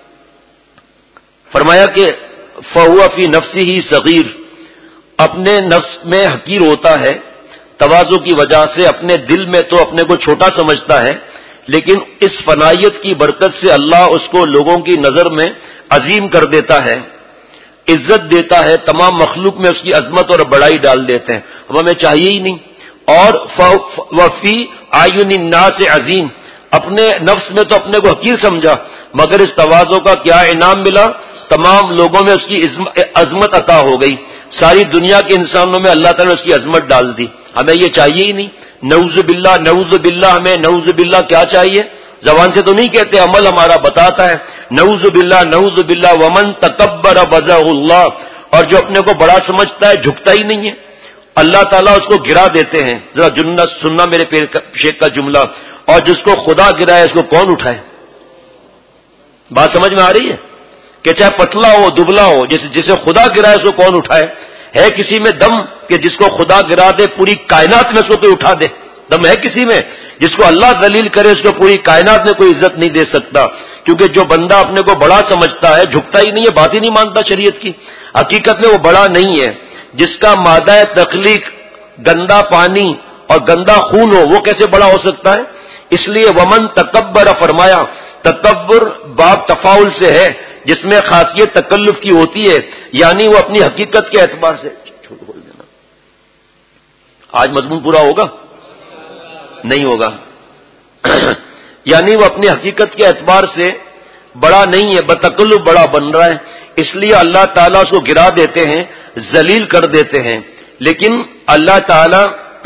فرمایا کہ فَهُوَ فِي نَفْسِهِ صغیر، اپنے نفس میں حقیر ہوتا ہے، تواضع کی وجہ سے اپنے دل میں تو اپنے کو چھوٹا سمجھتا ہے، لیکن اس فنائیت کی برکت سے اللہ اس کو لوگوں کی نظر میں عظیم کر دیتا ہے، عزت دیتا ہے، تمام مخلوق میں اس کی عظمت اور بڑائی ڈال دیتے ہیں، اب ہمیں چاہیے ہی نہیں۔ اور وفی اعین الناس عظیم، اپنے نفس میں تو اپنے کو حقیر سمجھا، مگر اس تواضع کا کیا انعام ملا، تمام لوگوں میں اس کی عظمت عطا ہو گئی، ساری دنیا کے انسانوں میں اللہ تعالیٰ نے اس کی عظمت ڈال دی۔ ہمیں یہ چاہیے ہی نہیں، نعوذ باللہ نعوذ باللہ، ہمیں نعوذ باللہ کیا چاہیے؟ زبان سے تو نہیں کہتے، عمل ہمارا بتاتا ہے، نعوذ باللہ نعوذ باللہ ومن تکبر بزہ اللہ، اور جو اپنے کو بڑا سمجھتا ہے جھکتا ہی نہیں ہے، اللہ تعالیٰ اس کو گرا دیتے ہیں۔ ذرا سننا میرے شیخ کا جملہ، اور جس کو خدا گرائے اس کو کون اٹھائے؟ بات سمجھ میں آ رہی ہے کہ چاہے پتلا ہو دبلا ہو، جسے خدا گرائے اس کو کون اٹھائے؟ ہے کسی میں دم کہ جس کو خدا گرا دے پوری کائنات میں اس کو کوئی اٹھا دے؟ دم ہے کسی میں؟ جس کو اللہ ذلیل کرے اس کو پوری کائنات میں کوئی عزت نہیں دے سکتا، کیونکہ جو بندہ اپنے کو بڑا سمجھتا ہے جھکتا ہی نہیں ہے، بات ہی نہیں مانتا شریعت کی، حقیقت میں وہ بڑا نہیں ہے۔ جس کا مادہ تخلیق گندا پانی اور گندا خون ہو وہ کیسے بڑا ہو سکتا ہے؟ اس لیے ومن تکبر، فرمایا تکبر باب تفاعل سے ہے، جس میں خاصیت تکلف کی ہوتی ہے، یعنی وہ اپنی حقیقت کے اعتبار سے، آج مضمون پورا ہوگا؟ نہیں ہوگا یعنی وہ اپنی حقیقت کے اعتبار سے بڑا نہیں ہے، بتکلف بڑا بن رہا ہے، اس لیے اللہ تعالیٰ اس کو گرا دیتے ہیں، ذلیل کر دیتے ہیں۔ لیکن اللہ تعالیٰ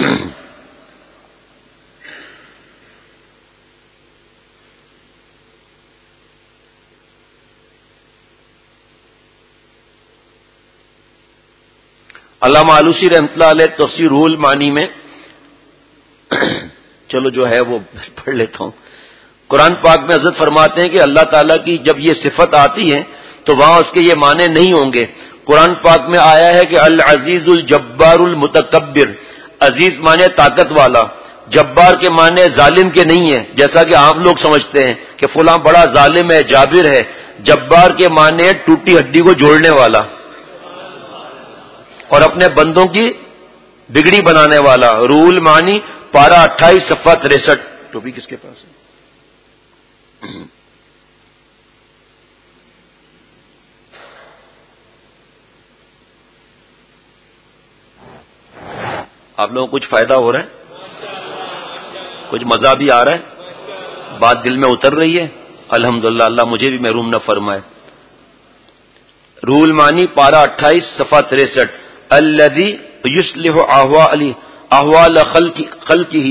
علامہ آلوسی رحمۃ اللہ علیہ تفسیر روح المعانی میں چلو جو ہے وہ پڑھ لیتا ہوں۔ قرآن پاک میں حضرت فرماتے ہیں کہ اللہ تعالیٰ کی جب یہ صفت آتی ہے تو وہاں اس کے یہ معنی نہیں ہوں گے۔ قرآن پاک میں آیا ہے کہ العزیز الجبار المتکبر، عزیز معنی طاقت والا، جبار کے معنی ظالم کے نہیں ہے، جیسا کہ عام لوگ سمجھتے ہیں کہ فلاں بڑا ظالم ہے، جابر ہے۔ جبار کے معنی ٹوٹی ہڈی کو جوڑنے والا، اور اپنے بندوں کی بگڑی بنانے والا. روح المعانی پارہ 28 صفحہ 63. ٹوپی کس کے پاس ہے؟ آپ لوگوں کو کچھ فائدہ ہو رہا ہے؟ کچھ مزہ بھی آ رہا ہے؟ بات دل میں اتر رہی ہے؟ الحمدللہ. اللہ مجھے بھی محروم نہ فرمائے. روح المعانی پارہ 28 صفحہ 63. الذی یصلح احوال خلقہ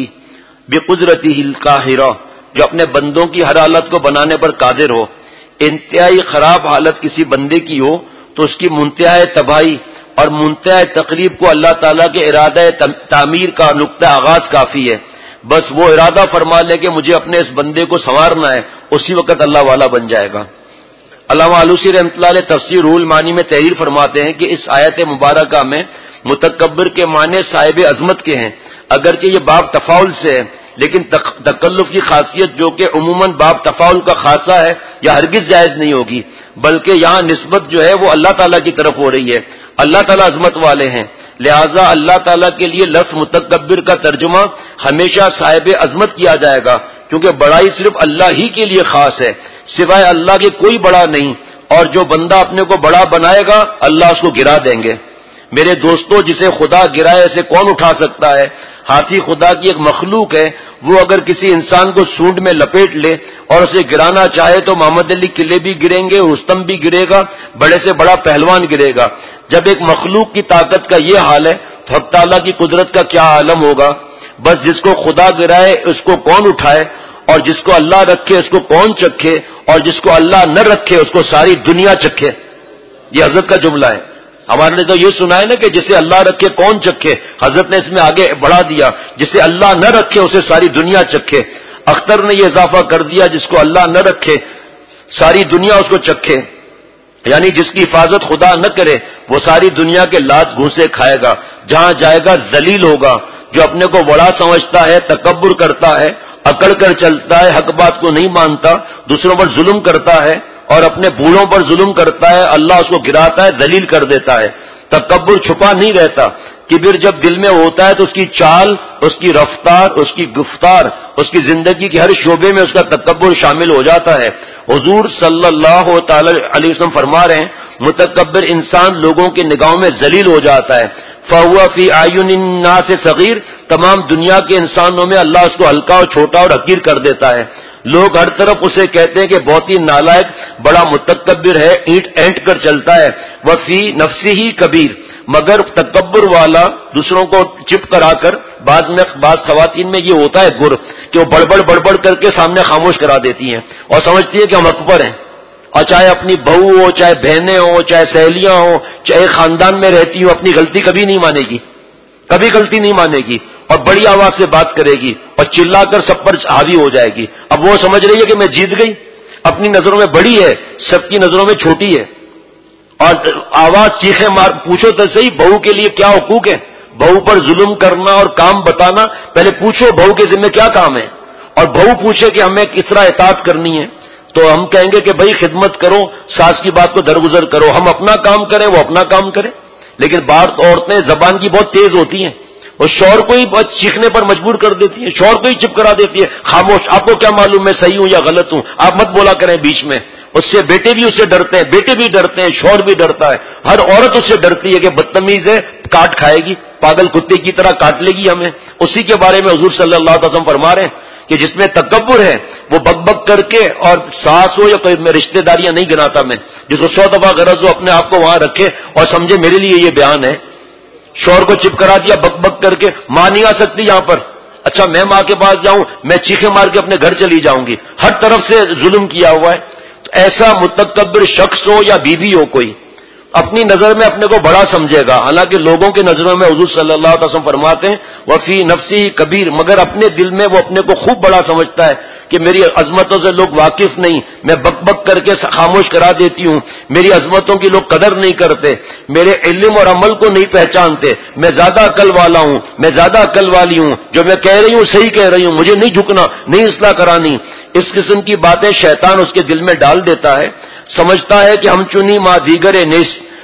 بقدرتہ القاہرہ، جو اپنے بندوں کی ہر حالت کو بنانے پر قادر ہو. انتہائی خراب حالت کسی بندے کی ہو تو اس کی منتہا تباہی اور منتہا تقریب کو اللہ تعالیٰ کے ارادہ تعمیر کا نقطہ آغاز کافی ہے. بس وہ ارادہ فرما لے کہ مجھے اپنے اس بندے کو سنوارنا ہے، اسی وقت اللہ والا بن جائے گا. علامہ آلوسی رحمۃ اللہ علیہ تفسیر روح المعانی میں تحریر فرماتے ہیں کہ اس آیت مبارکہ میں متکبر کے معنی صاحب عظمت کے ہیں. اگرچہ یہ باب تفاعل سے ہے، لیکن تکلف کی خاصیت جو کہ عموماً باب تفاعل کا خاصہ ہے یا ہرگز جائز نہیں ہوگی، بلکہ یہاں نسبت جو ہے وہ اللہ تعالیٰ کی طرف ہو رہی ہے. اللہ تعالیٰ عظمت والے ہیں، لہذا اللہ تعالیٰ کے لیے لفظ متکبر کا ترجمہ ہمیشہ صاحب عظمت کیا جائے گا، کیونکہ بڑائی صرف اللہ ہی کے لیے خاص ہے، سوائے اللہ کے کوئی بڑا نہیں. اور جو بندہ اپنے کو بڑا بنائے گا اللہ اس کو گرا دیں گے. میرے دوستو، جسے خدا گرائے اسے کون اٹھا سکتا ہے؟ ہاتھی خدا کی ایک مخلوق ہے، وہ اگر کسی انسان کو سونڈ میں لپیٹ لے اور اسے گرانا چاہے تو محمد علی قلعے بھی گریں گے، رستم بھی گرے گا، بڑے سے بڑا پہلوان گرے گا. جب ایک مخلوق کی طاقت کا یہ حال ہے تو حق تعالیٰ کی قدرت کا کیا عالم ہوگا. بس جس کو خدا گرائے اس کو کون اٹھائے، اور جس کو اللہ رکھے اس کو کون چکھے، اور جس کو اللہ نہ رکھے اس کو ساری دنیا چکھے. یہ حضرت کا جملہ ہے. ہمارے نے تو یہ سنا ہے نا کہ جسے اللہ رکھے کون چکھے. حضرت نے اس میں آگے بڑھا دیا، جسے اللہ نہ رکھے اسے ساری دنیا چکھے. اختر نے یہ اضافہ کر دیا، جس کو اللہ نہ رکھے ساری دنیا اس کو چکھے. یعنی جس کی حفاظت خدا نہ کرے وہ ساری دنیا کے لات گھونسے کھائے گا. جہاں جائے گا ذلیل ہوگا. جو اپنے کو بڑا سمجھتا ہے، تکبر کرتا ہے، اکڑ کر چلتا ہے، حق بات کو نہیں مانتا، دوسروں پر ظلم کرتا ہے اور اپنے بوڑھوں پر ظلم کرتا ہے، اللہ اس کو گراتا ہے، ذلیل کر دیتا ہے. تکبر چھپا نہیں رہتا. کبر جب دل میں ہوتا ہے تو اس کی چال، اس کی رفتار، اس کی گفتار، اس کی زندگی کے ہر شعبے میں اس کا تکبر شامل ہو جاتا ہے. حضور صلی اللہ تعالی علیہ وسلم فرما رہے ہیں متکبر انسان لوگوں کی نگاہوں میں ذلیل ہو جاتا ہے. فَهُوَ فِي أَعْيُنِ النَّاسِ صغیر، تمام دنیا کے انسانوں میں اللہ اس کو ہلکا اور چھوٹا اور حقیر کر دیتا ہے. لوگ ہر طرف اسے کہتے ہیں کہ بہت ہی نالائق، بڑا متکبر ہے، اینٹ اینٹ کر چلتا ہے. وفی نفسی ہی کبیر، مگر تکبر والا دوسروں کو چپ کرا کر بعض خواتین میں یہ ہوتا ہے گر کہ وہ بڑبڑ کر کے سامنے خاموش کرا دیتی ہیں اور سمجھتی ہیں کہ ہم اکبر ہیں. اور چاہے اپنی بہو ہو، چاہے بہنیں ہوں، چاہے سہیلیاں ہوں، چاہے خاندان میں رہتی ہوں، اپنی غلطی کبھی نہیں مانے گی، کبھی غلطی نہیں مانے گی اور بڑی آواز سے بات کرے گی اور چلا کر سب پر حاوی ہو جائے گی. اب وہ سمجھ رہی ہے کہ میں جیت گئی، اپنی نظروں میں بڑی ہے، سب کی نظروں میں چھوٹی ہے. اور آواز چیخے مار پوچھو تو صحیح بہو کے لیے کیا حقوق ہے. بہو پر ظلم کرنا اور کام بتانا، پہلے پوچھو بہو کے ذمہ کیا کام ہے. اور بہو پوچھے کہ ہمیں کس طرح اطاعت کرنی ہے تو ہم کہیں گے کہ بھائی خدمت کرو، ساس کی بات کو درگزر کرو، ہم اپنا کام کریں وہ اپنا کام کریں. لیکن بعض عورتیں زبان کی بہت تیز ہوتی ہیں اور شوہر کو ہی بہت چیخنے پر مجبور کر دیتی ہے، شوہر کو ہی چپ کرا دیتی ہے، خاموش، آپ کو کیا معلوم میں صحیح ہوں یا غلط ہوں، آپ مت بولا کریں بیچ میں. اس سے بیٹے بھی اس سے ڈرتے ہیں، بیٹے بھی ڈرتے ہیں، شوہر بھی ڈرتا ہے، ہر عورت اس سے ڈرتی ہے کہ بدتمیز ہے، کاٹ کھائے گی، پاگل کتے کی طرح کاٹ لے گی ہمیں. اسی کے بارے میں حضور صلی اللہ علیہ وسلم فرما رہے ہیں کہ جس میں تکبر ہے وہ بک بک کر کے، اور ساس ہو یا کوئی رشتہ داریاں نہیں گناتا میں، جس کو 100 دفعہ غرض ہو اپنے آپ کو وہاں رکھے اور سمجھے میرے لیے یہ بیان ہے. شوہر کو چپ کرا دیا بک بک کر کے، ماں نہیں آ سکتی یہاں پر، اچھا میں ماں کے پاس جاؤں، میں چیخے مار کے اپنے گھر چلی جاؤں گی. ہر طرف سے ظلم کیا ہوا ہے. تو ایسا متکبر شخص ہو یا بیوی ہو کوئی، اپنی نظر میں اپنے کو بڑا سمجھے گا، حالانکہ لوگوں کی نظروں میں حضور صلی اللہ علیہ وسلم فرماتے ہیں وفی نفسی کبیر، مگر اپنے دل میں وہ اپنے کو خوب بڑا سمجھتا ہے کہ میری عظمتوں سے لوگ واقف نہیں، میں بک بک کر کے خاموش کرا دیتی ہوں، میری عظمتوں کی لوگ قدر نہیں کرتے، میرے علم اور عمل کو نہیں پہچانتے، میں زیادہ عقل والا ہوں، میں زیادہ عقل والی ہوں، جو میں کہہ رہی ہوں صحیح کہہ رہی ہوں، مجھے نہیں جھکنا، نہیں اصلاح کرانی. اس قسم کی باتیں شیطان اس کے دل میں ڈال دیتا ہے. سمجھتا ہے کہ ہم چنی ماں دیگر نیس،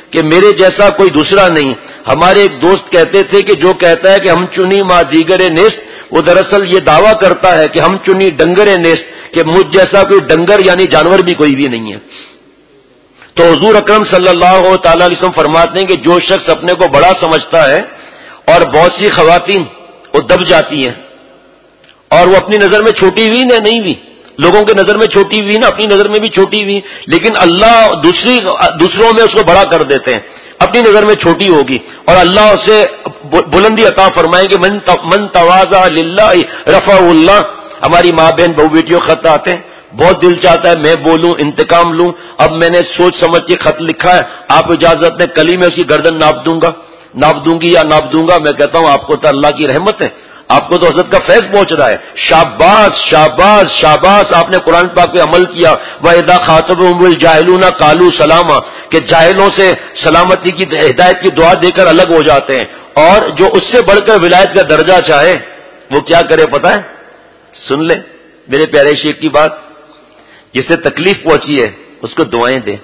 کہ میرے جیسا کوئی دوسرا نہیں. ہمارے ایک دوست کہتے تھے کہ جو کہتا ہے کہ ہم چنی ما دیگر نیست، وہ دراصل یہ دعویٰ کرتا ہے کہ ہم چنی ڈنگر نیست، کہ مجھ جیسا کوئی ڈنگر یعنی جانور بھی کوئی بھی نہیں ہے. تو حضور اکرم صلی اللہ تعالی علیہ وسلم فرماتے ہیں کہ جو شخص اپنے کو بڑا سمجھتا ہے اور بہت سی خواتین وہ دب جاتی ہیں اور وہ اپنی نظر میں چھوٹی ہوئی نہیں ہوئی، لوگوں کے نظر میں چھوٹی ہوئی نا، اپنی نظر میں بھی چھوٹی ہوئی، لیکن اللہ دوسروں میں اس کو بڑا کر دیتے ہیں، اپنی نظر میں چھوٹی ہوگی اور اللہ اسے بلندی عطا فرمائے کہ من تواضع للہ رفعہ اللہ. ہماری ماں بہن بہو بیٹیوں خط آتے ہیں، بہت دل چاہتا ہے میں بولوں انتقام لوں، اب میں نے سوچ سمجھ کے خط لکھا ہے، آپ اجازت دیں کل ہی میں اس کی گردن ناپ دوں گی یا ناپ دوں گا. میں کہتا ہوں آپ کو تو اللہ کی رحمت ہے، آپ کو تو حضرت کا فیض پہنچ رہا ہے. شاباش شاباش شاباش، آپ نے قرآن پاک پہ عمل کیا. وَإِذَا خَاطَبَهُمُ الْجَاهِلُونَ قَالُوا سَلَامًا، کہ جاہلوں سے سلامتی کی ہدایت کی دعا دے کر الگ ہو جاتے ہیں. اور جو اس سے بڑھ کر ولایت کا درجہ چاہے وہ کیا کرے پتہ ہے؟ سن لیں میرے پیارے شیخ کی بات، جسے تکلیف پہنچی ہے اس کو دعائیں دیں،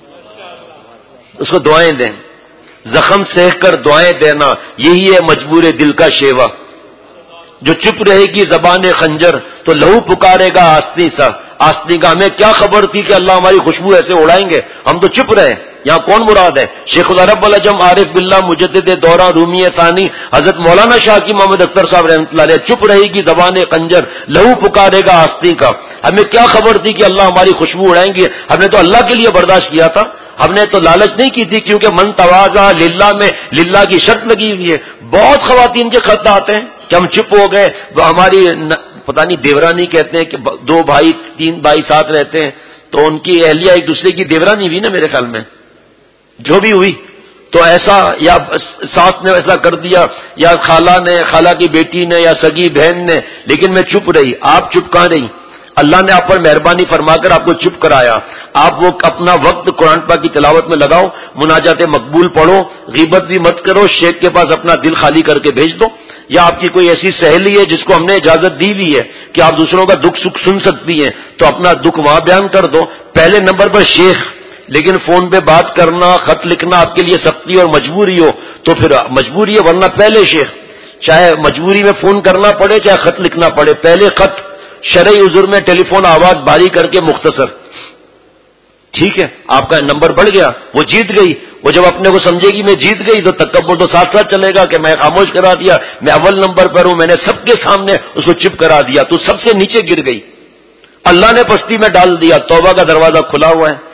اس کو دعائیں دیں. زخم سہ کر دعائیں دینا یہی ہے مجبور دل کا شیوا. جو چپ رہے گی زبان خنجر تو لہو پکارے گا آستین کا. ہمیں کیا خبر تھی کہ اللہ ہماری خوشبو ایسے اڑائیں گے، ہم تو چپ رہے. یہاں کون مراد ہے؟ شیخ العرب العجم عارف باللہ مجدد دورہ رومی ثانی حضرت مولانا شاہ کی محمد اختر صاحب رحمۃ اللہ علیہ. چپ رہے گی زبان خنجر لہو پکارے گا آستین کا. ہمیں کیا خبر تھی کہ اللہ ہماری خوشبو اڑائیں گے؟ ہم نے تو اللہ کے لیے برداشت کیا تھا، ہم نے تو لالچ نہیں کی تھی، کیونکہ من تواضع للہ میں للہ کی شرط لگی ہوئی ہے. بہت خواتین کے خط آتے ہیں کہ ہم چپ ہو گئے. ہماری پتہ نہیں دیورانی کہتے ہیں کہ 2 بھائی 3 بھائی ساتھ رہتے ہیں تو ان کی اہلیہ ایک دوسرے کی دیورانی ہوئی نا، میرے خیال میں جو بھی ہوئی تو ایسا، یا ساس نے ایسا کر دیا یا خالہ کی بیٹی نے یا سگی بہن نے، لیکن میں چپ رہی. آپ چپ کہاں رہی؟ اللہ نے آپ پر مہربانی فرما کر آپ کو چپ کرایا. آپ وہ اپنا وقت قرآن پاک کی تلاوت میں لگاؤ، مناجات مقبول پڑھو، غیبت بھی مت کرو، شیخ کے پاس اپنا دل خالی کر کے بھیج دو. یا آپ کی کوئی ایسی سہیلی ہے جس کو ہم نے اجازت دی ہوئی ہے کہ آپ دوسروں کا دکھ سکھ سن سکتی ہیں تو اپنا دکھ وہاں بیان کر دو. پہلے نمبر پر شیخ، لیکن فون پہ بات کرنا خط لکھنا آپ کے لیے سختی اور مجبوری ہو تو پھر مجبوری ہے، ورنہ پہلے شیخ. چاہے مجبوری میں فون کرنا پڑے چاہے خط لکھنا پڑے، پہلے خط. شرعی عذر میں ٹیلی فون آواز بھاری کر کے مختصر. ٹھیک ہے، آپ کا نمبر بڑھ گیا، وہ جیت گئی. وہ جب اپنے کو سمجھے گی میں جیت گئی تو تکبر تو ساتھ ساتھ چلے گا کہ میں خاموش کرا دیا، میں اول نمبر پر ہوں، میں نے سب کے سامنے اس کو چپ کرا دیا، تو سب سے نیچے گر گئی، اللہ نے پستی میں ڈال دیا. توبہ کا دروازہ کھلا ہوا ہے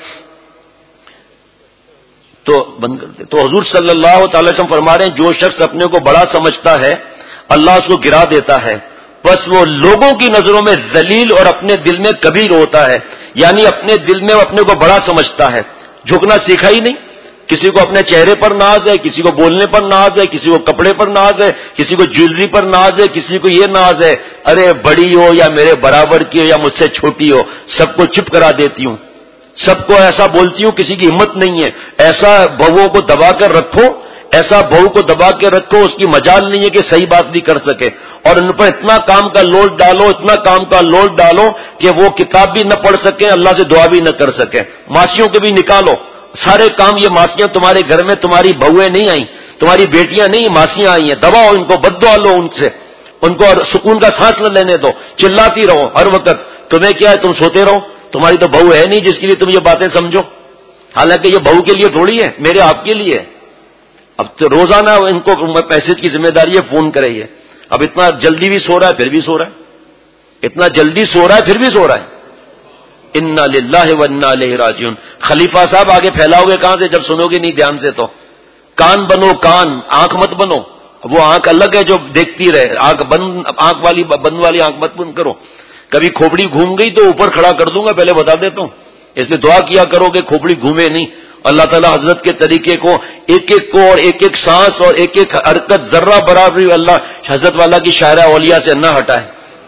تو بند کر دے. تو حضور صلی اللہ تعالی وسلم فرما رہے ہیں جو شخص اپنے کو بڑا سمجھتا ہے اللہ اس کو گرا دیتا ہے. بس وہ لوگوں کی نظروں میں ذلیل اور اپنے دل میں کبیر ہوتا ہے، یعنی اپنے دل میں وہ اپنے کو بڑا سمجھتا ہے. جھکنا سیکھا ہی نہیں. کسی کو اپنے چہرے پر ناز ہے، کسی کو بولنے پر ناز ہے، کسی کو کپڑے پر ناز ہے، کسی کو جویلری پر ناز ہے، کسی کو یہ ناز ہے ارے بڑی ہو یا میرے برابر کی ہو یا مجھ سے چھوٹی ہو سب کو چپ کرا دیتی ہوں، سب کو ایسا بولتی ہوں، کسی کی ہمت نہیں ہے. ایسا بہوؤں کو دبا کر رکھو، ایسا بہو کو دبا کے رکھو اس کی مجال نہیں ہے کہ صحیح بات بھی کر سکے، اور ان پر اتنا کام کا لوڈ ڈالو، اتنا کام کا لوڈ ڈالو کہ وہ کتاب بھی نہ پڑھ سکے، اللہ سے دعا بھی نہ کر سکے. ماسیوں کے بھی نکالو سارے کام. یہ ماسیاں تمہارے گھر میں تمہاری بہویں نہیں آئیں، تمہاری بیٹیاں نہیں، ماسیاں آئی ہیں. دباؤ ان کو، بد دعا لو ان سے، ان کو سکون کا سانس نہ لینے دو، چلاتی رہو ہر وقت. تمہیں کیا ہے، تم سوتے رہو، تمہاری تو بہو ہے نہیں جس کے لیے تم یہ باتیں سمجھو، حالانکہ یہ بہو کے لیے تھوڑی ہے، میرے آپ کے لیے. اب تو روزانہ ان کو پیسے کی ذمہ داری ہے، فون کرے یہ. اب اتنا جلدی بھی سو رہا ہے پھر بھی سو رہا ہے، اتنا جلدی سو رہا ہے پھر بھی سو رہا ہے. انا للہ و انا الیہ راجعون. خلیفہ صاحب آگے پھیلاؤ گے کہاں سے جب سنو گے نہیں دھیان سے؟ تو کان بنو، کان، آنکھ مت بنو. وہ آنکھ الگ ہے جو دیکھتی رہے، آنکھ بند والی آنکھ مت بند کرو. کبھی کھوپڑی گھوم گئی تو اوپر کھڑا کر دوں گا، پہلے بتا دیتا ہوں. اس لیے دعا کیا کرو کہ کھوپڑی گھومے نہیں. اللہ تعالیٰ حضرت کے طریقے کو ایک ایک کو اور ایک ایک سانس اور ایک ایک حرکت ذرہ برابری اللہ حضرت والا کی شاعرہ اولیاء سے نہ ہٹائے.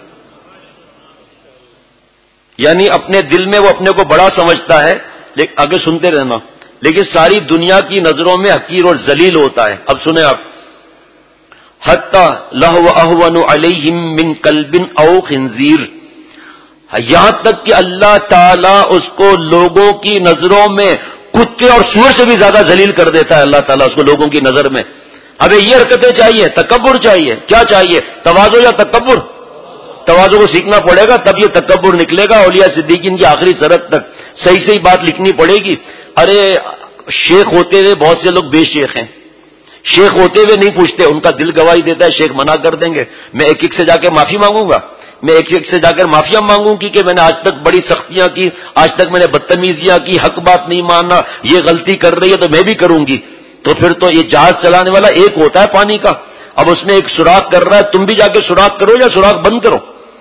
یعنی اپنے دل میں وہ اپنے کو بڑا سمجھتا ہے، لیکن آگے سنتے رہنا، لیکن ساری دنیا کی نظروں میں حقیر اور ذلیل ہوتا ہے. اب سنیں آپ، حتی لہو اہون علیہم من کلب او خنزیر، یہاں تک کہ اللہ تعالیٰ اس کو لوگوں کی نظروں میں کتے اور سور سے بھی زیادہ ذلیل کر دیتا ہے اللہ تعالیٰ اس کو لوگوں کی نظر میں. ابھی یہ حرکتیں چاہیے, تکبر چاہیے, کیا چاہیے, تواضع یا تکبر؟ تواضع کو سیکھنا پڑے گا, تب یہ تکبر نکلے گا. اولیاء صدیقین کی آخری سرحد تک صحیح بات لکھنی پڑے گی. ارے شیخ ہوتے ہوئے بہت سے لوگ بے شیخ ہیں, شیخ ہوتے ہوئے نہیں پوچھتے, ان کا دل گواہی دیتا ہے, شیخ منع کر دیں گے. میں ایک ایک سے جا کے معافی مانگوں گا, میں ایک ایک سے جا کر معافیا مانگوں گی کہ میں نے آج تک بڑی سختیاں کی, آج تک میں نے بدتمیزیاں کی, حق بات نہیں ماننا, یہ غلطی کر رہی ہے تو میں بھی کروں گی. تو پھر تو یہ جہاز چلانے والا ایک ہوتا ہے پانی کا, اب اس میں ایک سوراخ کر رہا ہے, تم بھی جا کے سوراخ کرو یا سوراخ بند کرو.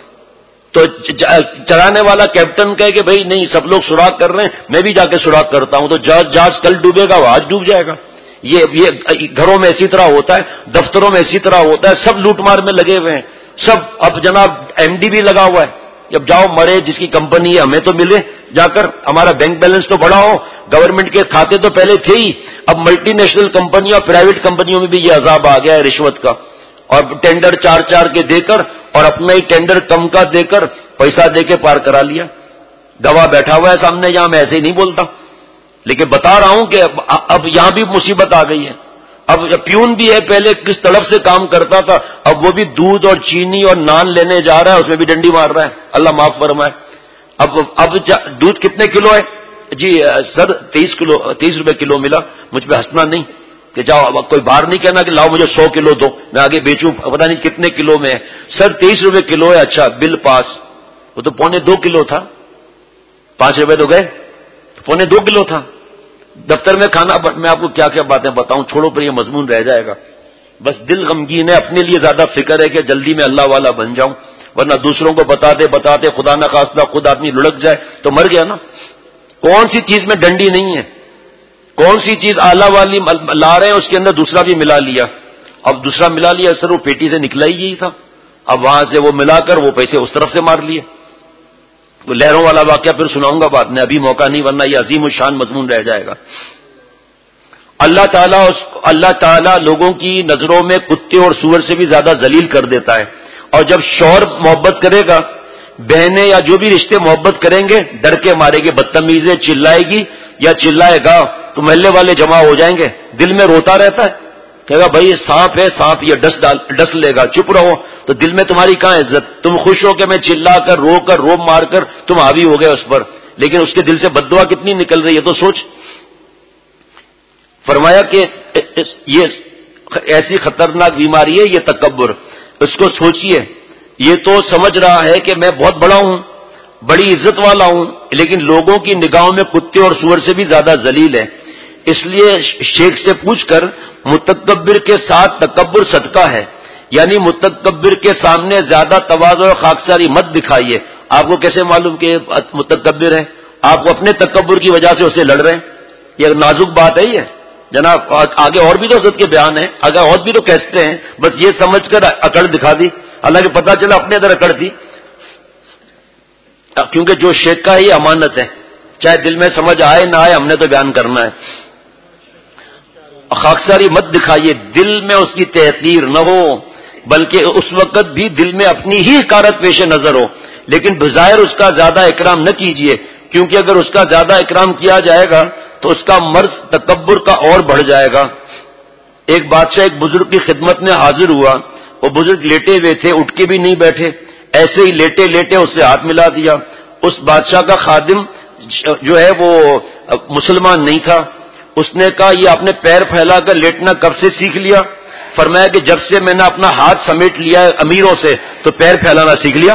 تو چلانے والا کیپٹن کہے کہ بھائی نہیں سب لوگ سوراخ کر رہے ہیں, میں بھی جا کے سوراخ کرتا ہوں, تو جہاز کل ڈوبے گا وہ آج ڈوب جائے گا. یہ گھروں میں اسی طرح ہوتا ہے, دفتروں میں اسی طرح ہوتا ہے, سب لوٹ مار میں لگے ہوئے ہیں سب. اب جناب ایم ڈی بھی لگا ہوا ہے, اب جاؤ مرے جس کی کمپنی ہے ہمیں تو ملے جا کر, ہمارا بینک بیلنس تو بڑا ہو, گورنمنٹ کے کھاتے تو پہلے تھے ہی, اب ملٹی نیشنل کمپنیوں اور پرائیویٹ کمپنیوں میں بھی یہ عذاب آ گیا ہے رشوت کا, اور ٹینڈر چار کے دے کر اور اپنا ہی ٹینڈر کم کا دے کر پیسہ دے کے پار کرا لیا. گواہ بیٹھا ہوا ہے سامنے, یہاں میں ایسے ہی نہیں بولتا, لیکن بتا رہا ہوں کہ اب یہاں بھی مصیبت آ گئی ہے. اب پیون بھی ہے, پہلے کس طرف سے کام کرتا تھا, اب وہ بھی دودھ اور چینی اور نان لینے جا رہا ہے, اس میں بھی ڈنڈی مار رہا ہے, اللہ معاف فرمائے. اب دودھ کتنے کلو ہے جی سر؟ 30 روپے کلو ملا. مجھ پہ ہنسنا نہیں کہ جاؤ, اب کوئی باہر نہیں کہنا کہ لاؤ مجھے 100 کلو دو میں آگے بیچوں, پتا نہیں کتنے کلو میں ہے سر. 23 روپے کلو ہے. اچھا بل پاس. وہ تو 1.25 کلو تھا, 5 روپے تو گئے, 1.25 کلو تھا. دفتر میں کھانا, میں آپ کو کیا کیا باتیں بتاؤں, چھوڑو پر یہ مضمون رہ جائے گا. بس دل غمگین ہے, اپنے لیے زیادہ فکر ہے کہ جلدی میں اللہ والا بن جاؤں, ورنہ دوسروں کو بتاتے خدا نہ خواستہ خود آدمی لڑک جائے تو مر گیا نا. کون سی چیز میں ڈنڈی نہیں ہے, کون سی چیز آلہ والی لا رہے ہیں اس کے اندر دوسرا بھی ملا لیا. اب دوسرا ملا لیا سر, وہ پیٹی سے نکلا ہی یہی تھا, اب وہاں سے وہ ملا کر وہ پیسے اس طرف سے مار لیے. وہ لہروں والا واقعہ پھر سناؤں گا بعد میں, ابھی موقع نہیں, ورنہ یہ عظیم الشان مضمون رہ جائے گا. اللہ تعالیٰ لوگوں کی نظروں میں کتے اور سور سے بھی زیادہ ذلیل کر دیتا ہے. اور جب شوہر محبت کرے گا, بہنیں یا جو بھی رشتے محبت کریں گے, ڈر کے مارے گی, بدتمیزیں چلائے گی یا چلائے گا تو محلے والے جمع ہو جائیں گے. دل میں روتا رہتا ہے, کہے گا بھائی سانپ ہے, سانپ یہ ڈس لے گا, چپ رہو. تو دل میں تمہاری کہاں عزت؟ تم خوش ہو کہ میں چلا کر روب مار کر تم حاوی ہو گئے اس پر, لیکن اس کے دل سے بددعا کتنی نکل رہی ہے تو سوچ. فرمایا کہ یہ ایسی خطرناک بیماری ہے یہ تکبر. اس کو سوچئے, یہ تو سمجھ رہا ہے کہ میں بہت بڑا ہوں, بڑی عزت والا ہوں, لیکن لوگوں کی نگاہوں میں کتے اور سور سے بھی زیادہ ذلیل ہے. اس لیے شیخ سے پوچھ کر متکبر کے ساتھ تکبر صدقہ ہے, یعنی متکبر کے سامنے زیادہ تواضع اور خاکساری مت دکھائیے. آپ کو کیسے معلوم کہ متکبر ہے؟ آپ کو اپنے تکبر کی وجہ سے اسے لڑ رہے ہیں. یہ نازک بات ہے یہ جناب. آگے اور بھی تو حضرت کے بیان ہیں, آگے اور بھی تو کہتے ہیں, بس یہ سمجھ کر اکڑ دکھا دی. حالانکہ پتا چلا اپنے اندر اکڑ تھی, کیونکہ جو شیخ کا ہے یہ امانت ہے, چاہے دل میں سمجھ آئے نہ آئے, ہم نے تو بیان کرنا ہے. خاکساری مت دکھائیے, دل میں اس کی تحقیر نہ ہو, بلکہ اس وقت بھی دل میں اپنی ہی حقارت پیش نظر ہو, لیکن بظاہر اس کا زیادہ اکرام نہ کیجیے, کیونکہ اگر اس کا زیادہ اکرام کیا جائے گا تو اس کا مرض تکبر کا اور بڑھ جائے گا. ایک بادشاہ ایک بزرگ کی خدمت میں حاضر ہوا, وہ بزرگ لیٹے ہوئے تھے, اٹھ کے بھی نہیں بیٹھے, ایسے ہی لیٹے لیٹے اس سے ہاتھ ملا دیا. اس بادشاہ کا خادم جو ہے وہ مسلمان نہیں تھا. اس نے کہا یہ آپ نے پیر پھیلا کر لیٹنا کب سے سیکھ لیا؟ فرمایا کہ جب سے میں نے اپنا ہاتھ سمیٹ لیا ہے امیروں سے تو پیر پھیلانا سیکھ لیا.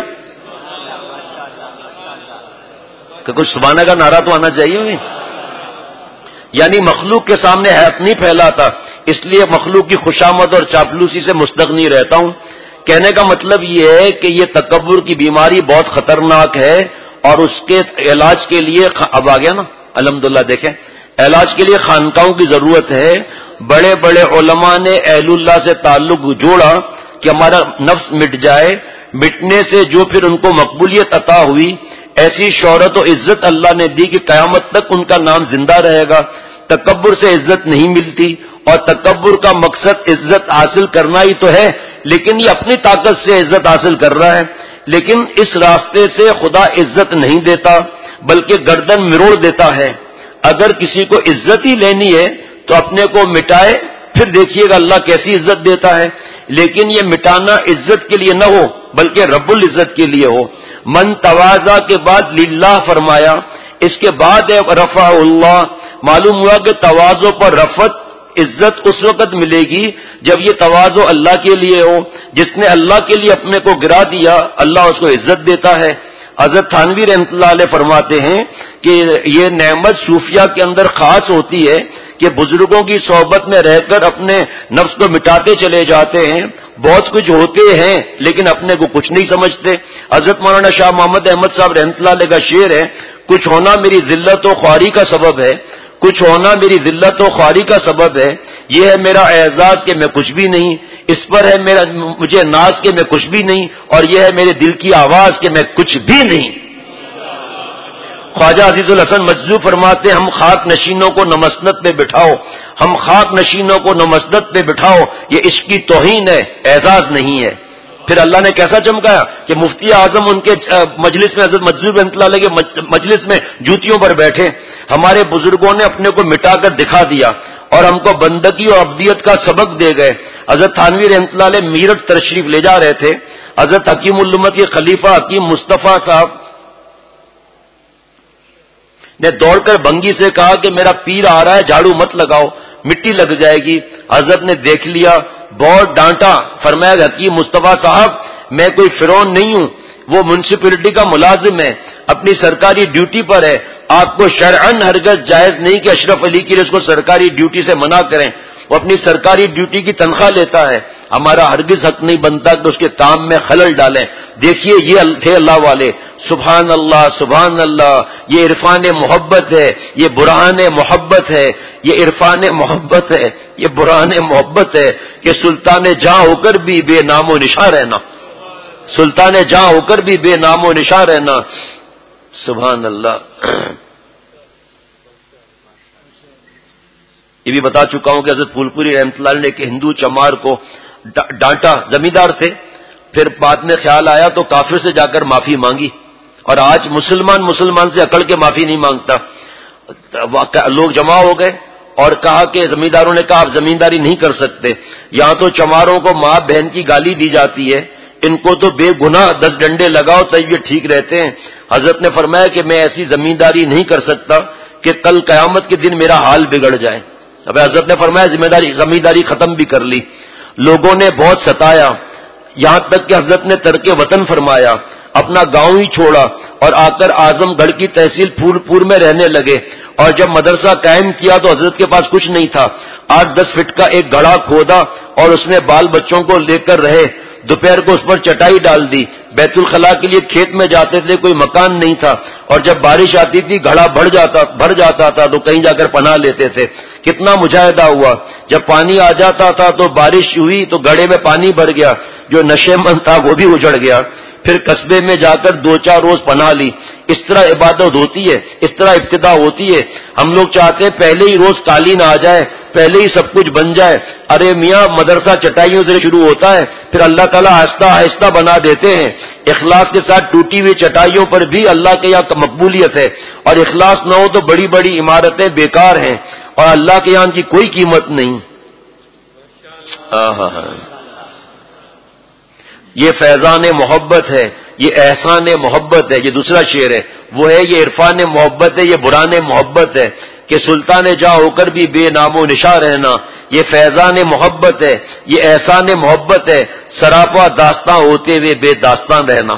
کہ کچھ سبحانہ کا نعرہ تو آنا چاہیے. یعنی مخلوق کے سامنے ہاتھ نہیں پھیلاتا, اس لیے مخلوق کی خوشامد اور چاپلوسی سے مستغنی رہتا ہوں. کہنے کا مطلب یہ ہے کہ یہ تکبر کی بیماری بہت خطرناک ہے, اور اس کے علاج کے لیے اب آ گیا نا الحمدللہ, دیکھیں علاج کے لیے خانقاہوں کی ضرورت ہے. بڑے بڑے علماء نے اہل اللہ سے تعلق جوڑا کہ ہمارا نفس مٹ جائے, مٹنے سے جو پھر ان کو مقبولیت عطا ہوئی, ایسی شہرت و عزت اللہ نے دی کہ قیامت تک ان کا نام زندہ رہے گا. تکبر سے عزت نہیں ملتی, اور تکبر کا مقصد عزت حاصل کرنا ہی تو ہے, لیکن یہ اپنی طاقت سے عزت حاصل کر رہا ہے. لیکن اس راستے سے خدا عزت نہیں دیتا, بلکہ گردن مروڑ دیتا ہے. اگر کسی کو عزت ہی لینی ہے تو اپنے کو مٹائے، پھر دیکھیے گا اللہ کیسی عزت دیتا ہے. لیکن یہ مٹانا عزت کے لیے نہ ہو بلکہ رب العزت کے لیے ہو. من تواضع کے بعد للہ فرمایا، اس کے بعد ہے رفع اللہ. معلوم ہوا کہ تواضع پر رفعت عزت اس وقت ملے گی جب یہ تواضع اللہ کے لیے ہو. جس نے اللہ کے لیے اپنے کو گرا دیا اللہ اس کو عزت دیتا ہے. حضرت تھانوی رحمۃ اللہ علیہ فرماتے ہیں کہ یہ نعمت صوفیہ کے اندر خاص ہوتی ہے کہ بزرگوں کی صحبت میں رہ کر اپنے نفس کو مٹاتے چلے جاتے ہیں. بہت کچھ ہوتے ہیں لیکن اپنے کو کچھ نہیں سمجھتے. حضرت مولانا شاہ محمد احمد صاحب رحمۃ اللہ علیہ کا شعر ہے، کچھ ہونا میری ذلت و خواری کا سبب ہے، کچھ ہونا میری ذلت و خواری کا سبب ہے. یہ ہے میرا اعزاز کہ میں کچھ بھی نہیں، اس پر ہے میرا مجھے ناز کہ میں کچھ بھی نہیں، اور یہ ہے میرے دل کی آواز کہ میں کچھ بھی نہیں. خواجہ عزیز الحسن مجذوب فرماتے ہم خاک نشینوں کو نمسنت پہ بٹھاؤ، ہم خاک نشینوں کو نمسنت پہ بٹھاؤ، یہ عشق کی توہین ہے، اعزاز نہیں ہے. پھر اللہ نے کیسا چمکایا کہ مفتی اعظم ان کے مجلس میں حضرت مجذوب رحمۃ اللہ علیہ کے مجلس میں جوتیوں پر بیٹھے. ہمارے بزرگوں نے اپنے کو مٹا کر دکھا دیا اور ہم کو بندگی اور عبدیت کا سبق دے گئے. حضرت تھانوی رحمۃ اللہ علیہ میرٹھ تشریف لے جا رہے تھے. حضرت حکیم الامت کے خلیفہ حکیم مصطفیٰ صاحب نے دوڑ کر بنگی سے کہا کہ میرا پیر آ رہا ہے، جھاڑو مت لگاؤ، مٹی لگ جائے گی. حضرت نے دیکھ لیا، بہت ڈانٹا. فرمایا حکیم مصطفیٰ صاحب میں کوئی فرعون نہیں ہوں، وہ میونسپلٹی کا ملازم ہے، اپنی سرکاری ڈیوٹی پر ہے. آپ کو شرعن ہرگز جائز نہیں کہ اشرف علی کے لیے اس کو سرکاری ڈیوٹی سے منع کریں. وہ اپنی سرکاری ڈیوٹی کی تنخواہ لیتا ہے. ہمارا ہرگز حق نہیں بنتا کہ اس کے کام میں خلل ڈالیں. دیکھیے یہ تھے اللہ والے. سبحان اللہ سبحان اللہ. یہ عرفان محبت ہے، یہ برہان محبت ہے، یہ عرفان محبت ہے، یہ برہان محبت ہے کہ سلطان جہاں ہو کر بھی بے نام و نشاں رہنا، سلطان جہاں ہو کر بھی بے نام و نشاں رہنا. سبحان اللہ. یہ بھی بتا چکا ہوں کہ حضرت پھول پوری رحمۃ اللہ نے ایک ہندو چمار کو ڈانٹا، زمیندار تھے، پھر بعد میں خیال آیا تو کافر سے جا کر معافی مانگی. اور آج مسلمان سے اکڑ کے معافی نہیں مانگتا. لوگ جمع ہو گئے اور کہا کہ زمینداروں نے کہا آپ زمینداری نہیں کر سکتے، یہاں تو چماروں کو ماں بہن کی گالی دی جاتی ہے، ان کو تو بے گناہ 10 ڈنڈے لگاؤ تب یہ ٹھیک رہتے ہیں. حضرت نے فرمایا کہ میں ایسی زمینداری نہیں کر سکتا کہ کل قیامت کے دن میرا حال بگڑ جائے. اب حضرت نے فرمایا زمینداری ختم بھی کر لی. لوگوں نے بہت ستایا، یہاں تک کہ حضرت نے ترک وطن فرمایا، اپنا گاؤں ہی چھوڑا اور آ کر اعظم گڑھ کی تحصیل پھول پور میں رہنے لگے. اور جب مدرسہ قائم کیا تو حضرت کے پاس کچھ نہیں تھا. 8-10 فٹ کا ایک گڑھا کھودا اور اس میں بال بچوں کو لے کر رہے. دوپہر کو اس پر چٹائی ڈال دی. بیت الخلاء کے لیے کھیت میں جاتے تھے، کوئی مکان نہیں تھا، اور جب بارش آتی تھی گھڑا بھر جاتا تھا تو کہیں جا کر پناہ لیتے تھے. کتنا مجاہدہ ہوا. جب پانی آ جاتا تھا تو بارش ہوئی تو گڑھے میں پانی بھر گیا، جو نشے مند تھا وہ بھی اجڑ گیا. پھر قصبے میں جا کر 2-4 روز پناہ لی. اس طرح عبادت ہوتی ہے، اس طرح ابتدا ہوتی ہے. ہم لوگ چاہتے ہیں پہلے ہی روز قالین آ جائے، پہلے ہی سب کچھ بن جائے. ارے میاں مدرسہ چٹائیوں سے شروع ہوتا ہے، پھر اللہ تعالیٰ آہستہ آہستہ بنا دیتے ہیں. اخلاص کے ساتھ ٹوٹی ہوئی چٹائیوں پر بھی اللہ کے یہاں مقبولیت ہے، اور اخلاص نہ ہو تو بڑی بڑی عمارتیں بیکار ہیں اور اللہ کے یہاں ان کی کوئی قیمت نہیں. یہ فیضان محبت ہے، یہ احسان محبت ہے. یہ دوسرا شعر ہے، وہ ہے یہ عرفان محبت ہے، یہ بران محبت ہے کہ سلطان جاں ہو کر بھی بے نام و نشاں رہنا. یہ فیضان محبت ہے، یہ احسان محبت ہے، سراپا داستاں ہوتے ہوئے بے داستان رہنا.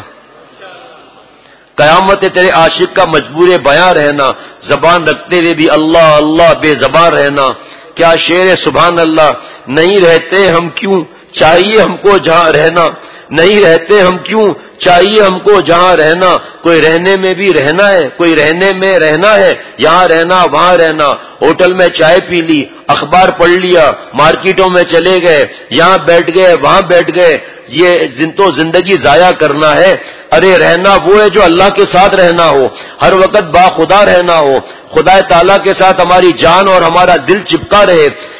قیامت تیرے عاشق کا مجبور بیاں رہنا، زبان رکھتے ہوئے بھی اللہ اللہ بے زبان رہنا. کیا شعر ہے، سبحان اللہ. نہیں رہتے ہم کیوں، چاہیے ہم کو جہاں رہنا. نہیں رہتے ہم کیوں، چاہیے ہم کو جہاں رہنا. کوئی رہنے میں بھی رہنا ہے، کوئی رہنے میں رہنا ہے، یہاں رہنا وہاں رہنا. ہوٹل میں چائے پی لی، اخبار پڑھ لیا، مارکیٹوں میں چلے گئے، یہاں بیٹھ گئے وہاں بیٹھ گئے. یہ تو زندگی ضائع کرنا ہے. ارے رہنا وہ ہے جو اللہ کے ساتھ رہنا ہو، ہر وقت با خدا رہنا ہو، خدا تعالیٰ کے ساتھ ہماری جان اور ہمارا دل چپکا رہے.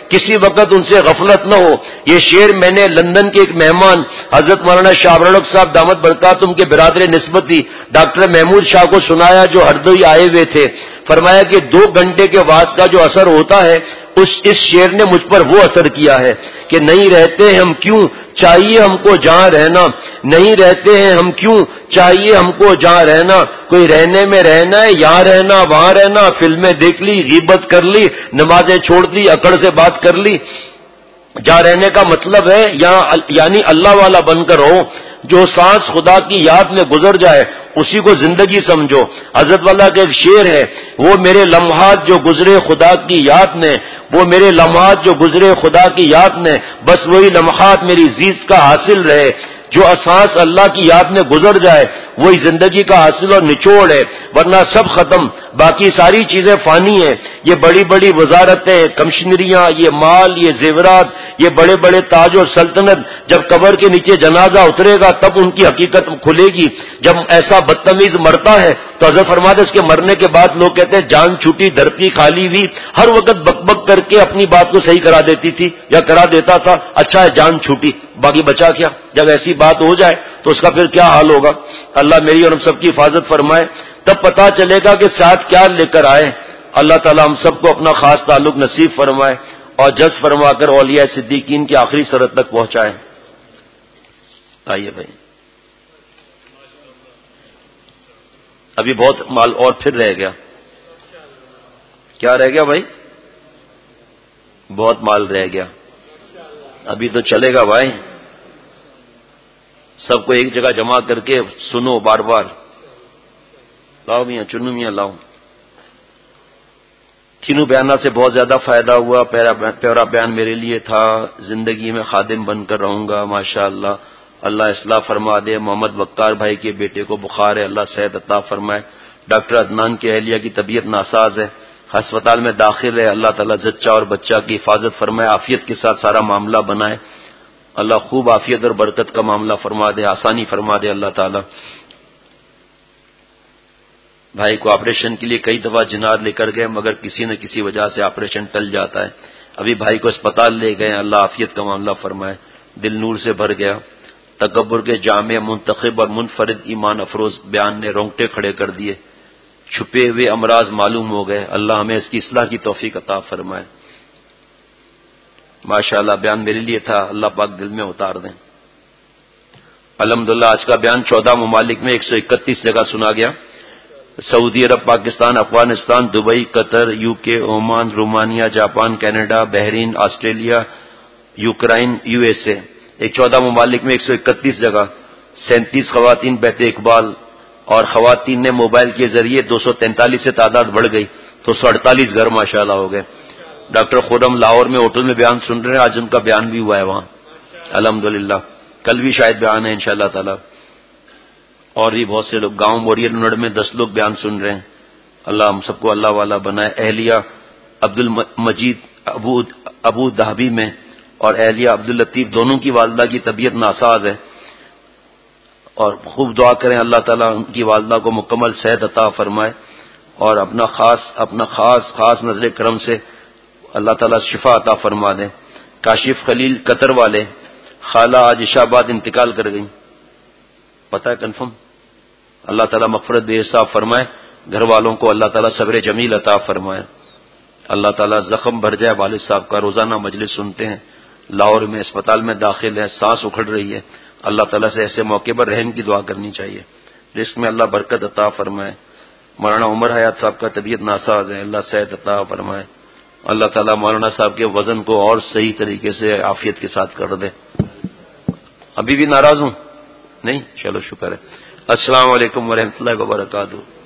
کسی وقت ان سے غفلت نہ ہو. یہ شعر میں نے لندن کے ایک مہمان حضرت مولانا شاہ ابرالحق صاحب دامت برکاتہم کے برادر نسبتی ڈاکٹر محمود شاہ کو سنایا جو ہردوئی آئے ہوئے تھے. فرمایا کہ 2 گھنٹے کے وعظ کا جو اثر ہوتا ہے اس شعر نے مجھ پر وہ اثر کیا ہے کہ نہیں رہتے ہیں ہم کیوں چاہیے ہم کو جہاں رہنا, نہیں رہتے ہیں ہم کیوں چاہیے ہم کو جہاں رہنا, کوئی رہنے میں رہنا ہے یہاں رہنا وہاں رہنا, فلمیں دیکھ لی غیبت کر لی نمازیں چھوڑ دی اکڑ سے بات کر لی. جہاں رہنے کا مطلب ہے یہاں یعنی اللہ والا بن کر ہو. جو سانس خدا کی یاد میں گزر جائے اسی کو زندگی سمجھو. حضرت والا کا ایک شعر ہے, وہ میرے لمحات جو گزرے خدا کی یاد میں, وہ میرے لمحات جو گزرے خدا کی یاد میں, بس وہی لمحات میری زیست کا حاصل رہے. جو سانس اللہ کی یاد میں گزر جائے وہی زندگی کا حاصل اور نچوڑ ہے, ورنہ سب ختم, باقی ساری چیزیں فانی ہیں. یہ بڑی بڑی وزارتیں, کمشنریاں, یہ مال, یہ زیورات, یہ بڑے بڑے تاج اور سلطنت, جب قبر کے نیچے جنازہ اترے گا تب ان کی حقیقت کھلے گی. جب ایسا بدتمیز مرتا ہے تو حضرت فرماتے اس کے مرنے کے بعد لوگ کہتے ہیں جان چھوٹی دھرتی خالی ہوئی, ہر وقت بک بک کر کے اپنی بات کو صحیح کرا دیتی تھی یا کرا دیتا تھا, اچھا ہے جان چھوٹی, باقی بچا کیا. جب ایسی بات ہو جائے تو اس کا پھر کیا حال ہوگا. اللہ میری اور ہم سب کی حفاظت فرمائے. تب پتا چلے گا کہ ساتھ کیا لے کر آئے. اللہ تعالی ہم سب کو اپنا خاص تعلق نصیب فرمائے اور جز فرما کر اولیاء صدیقین کی آخری سرحد تک پہنچائے. آئیے بھائی, ابھی بہت مال اور پھر رہ گیا. کیا رہ گیا بھائی؟ بہت مال رہ گیا. ابھی تو چلے گا بھائی. سب کو ایک جگہ جمع کر کے سنو بار بار. لاؤ میاں, چنو میاں لاؤ. تینوں بیانات سے بہت زیادہ فائدہ ہوا. پہلا بیان میرے لیے تھا زندگی میں خادم بن کر رہوں گا ماشاء اللہ. اللہ اصلاح فرما دے. محمد وقار بھائی کے بیٹے کو بخار ہے, اللہ صحت عطا فرمائے. ڈاکٹر عدنان کی اہلیہ کی طبیعت ناساز ہے, ہسپتال میں داخل ہے. اللہ تعالیٰ زچہ اور بچہ کی حفاظت فرمائے, عافیت کے ساتھ سارا معاملہ بنائے. اللہ خوب عافیت اور برکت کا معاملہ فرما دے, آسانی فرما دے اللہ تعالیٰ. بھائی کو آپریشن کے لیے کئی دفعہ جنار لے کر گئے مگر کسی نہ کسی وجہ سے آپریشن ٹل جاتا ہے. ابھی بھائی کو اسپتال لے گئے, اللہ عافیت کا معاملہ فرمائے. دل نور سے بھر گیا. تکبر کے جامع منتخب اور منفرد ایمان افروز بیان نے رونگٹے کھڑے کر دیے. چھپے ہوئے امراض معلوم ہو گئے. اللہ ہمیں اس کی اصلاح کی توفیق عطا فرمائے. ماشاءاللہ بیان میرے لیے تھا, اللہ پاک دل میں اتار دیں. الحمدللہ آج کا بیان 14 ممالک میں 131 جگہ سنا گیا. Saudi Arab, Pakistan, Afghanistan, Dubai, Qatar, U K, Oman, Romania, Japan, Canada, Bahrain, Australia, Ukraine, U S A. 14 ممالک میں 131 جگہ. 37 خواتین بیت اقبال اور خواتین نے موبائل کے ذریعے 243 سے تعداد بڑھ گئی تو 148 گھر ماشاءاللہ ہو گئے. ڈاکٹر خورم لاہور میں ہوٹل میں بیان سن رہے ہیں, آج ان کا بیان بھی ہوا ہے وہاں الحمدللہ. کل بھی شاید بیان ہے انشاءاللہ تعالی. اور بھی بہت سے لوگ گاؤں موریل نڑ میں 10 لوگ بیان سن رہے ہیں. اللہ ہم سب کو اللہ والا بنائے. اہلیہ عبد المجید ابو دہبی میں اور اہلیہ عبداللطیف دونوں کی والدہ کی طبیعت ناساز ہے, اور خوب دعا کریں اللہ تعالیٰ ان کی والدہ کو مکمل صحت عطا فرمائے اور اپنا خاص نظر کرم سے اللہ تعالیٰ شفا عطا فرما دیں. کاشف خلیل قطر والے, خالہ آج عشاء بعد انتقال کر گئی, پتہ ہے کنفرم. اللہ تعالیٰ مغفرت بے حساب فرمائے. گھر والوں کو اللہ تعالیٰ صبر جمیل عطا فرمائے. اللہ تعالیٰ زخم بھر جائے. والد صاحب کا روزانہ مجلس سنتے ہیں, لاہور میں اسپتال میں داخل ہے, سانس اکھڑ رہی ہے. اللہ تعالیٰ سے ایسے موقع پر رحم کی دعا کرنی چاہیے. رزق میں اللہ برکت عطا فرمائے. مولانا عمر حیات صاحب کا طبیعت ناساز ہے, اللہ صحت عطا فرمائے. اللہ تعالیٰ مولانا صاحب کے وزن کو اور صحیح طریقے سے عافیت کے ساتھ کر دے. ابھی بھی ناراض ہوں نہیں؟ چلو شکر ہے. السلام علیکم ورحمۃ اللہ وبرکاتہ.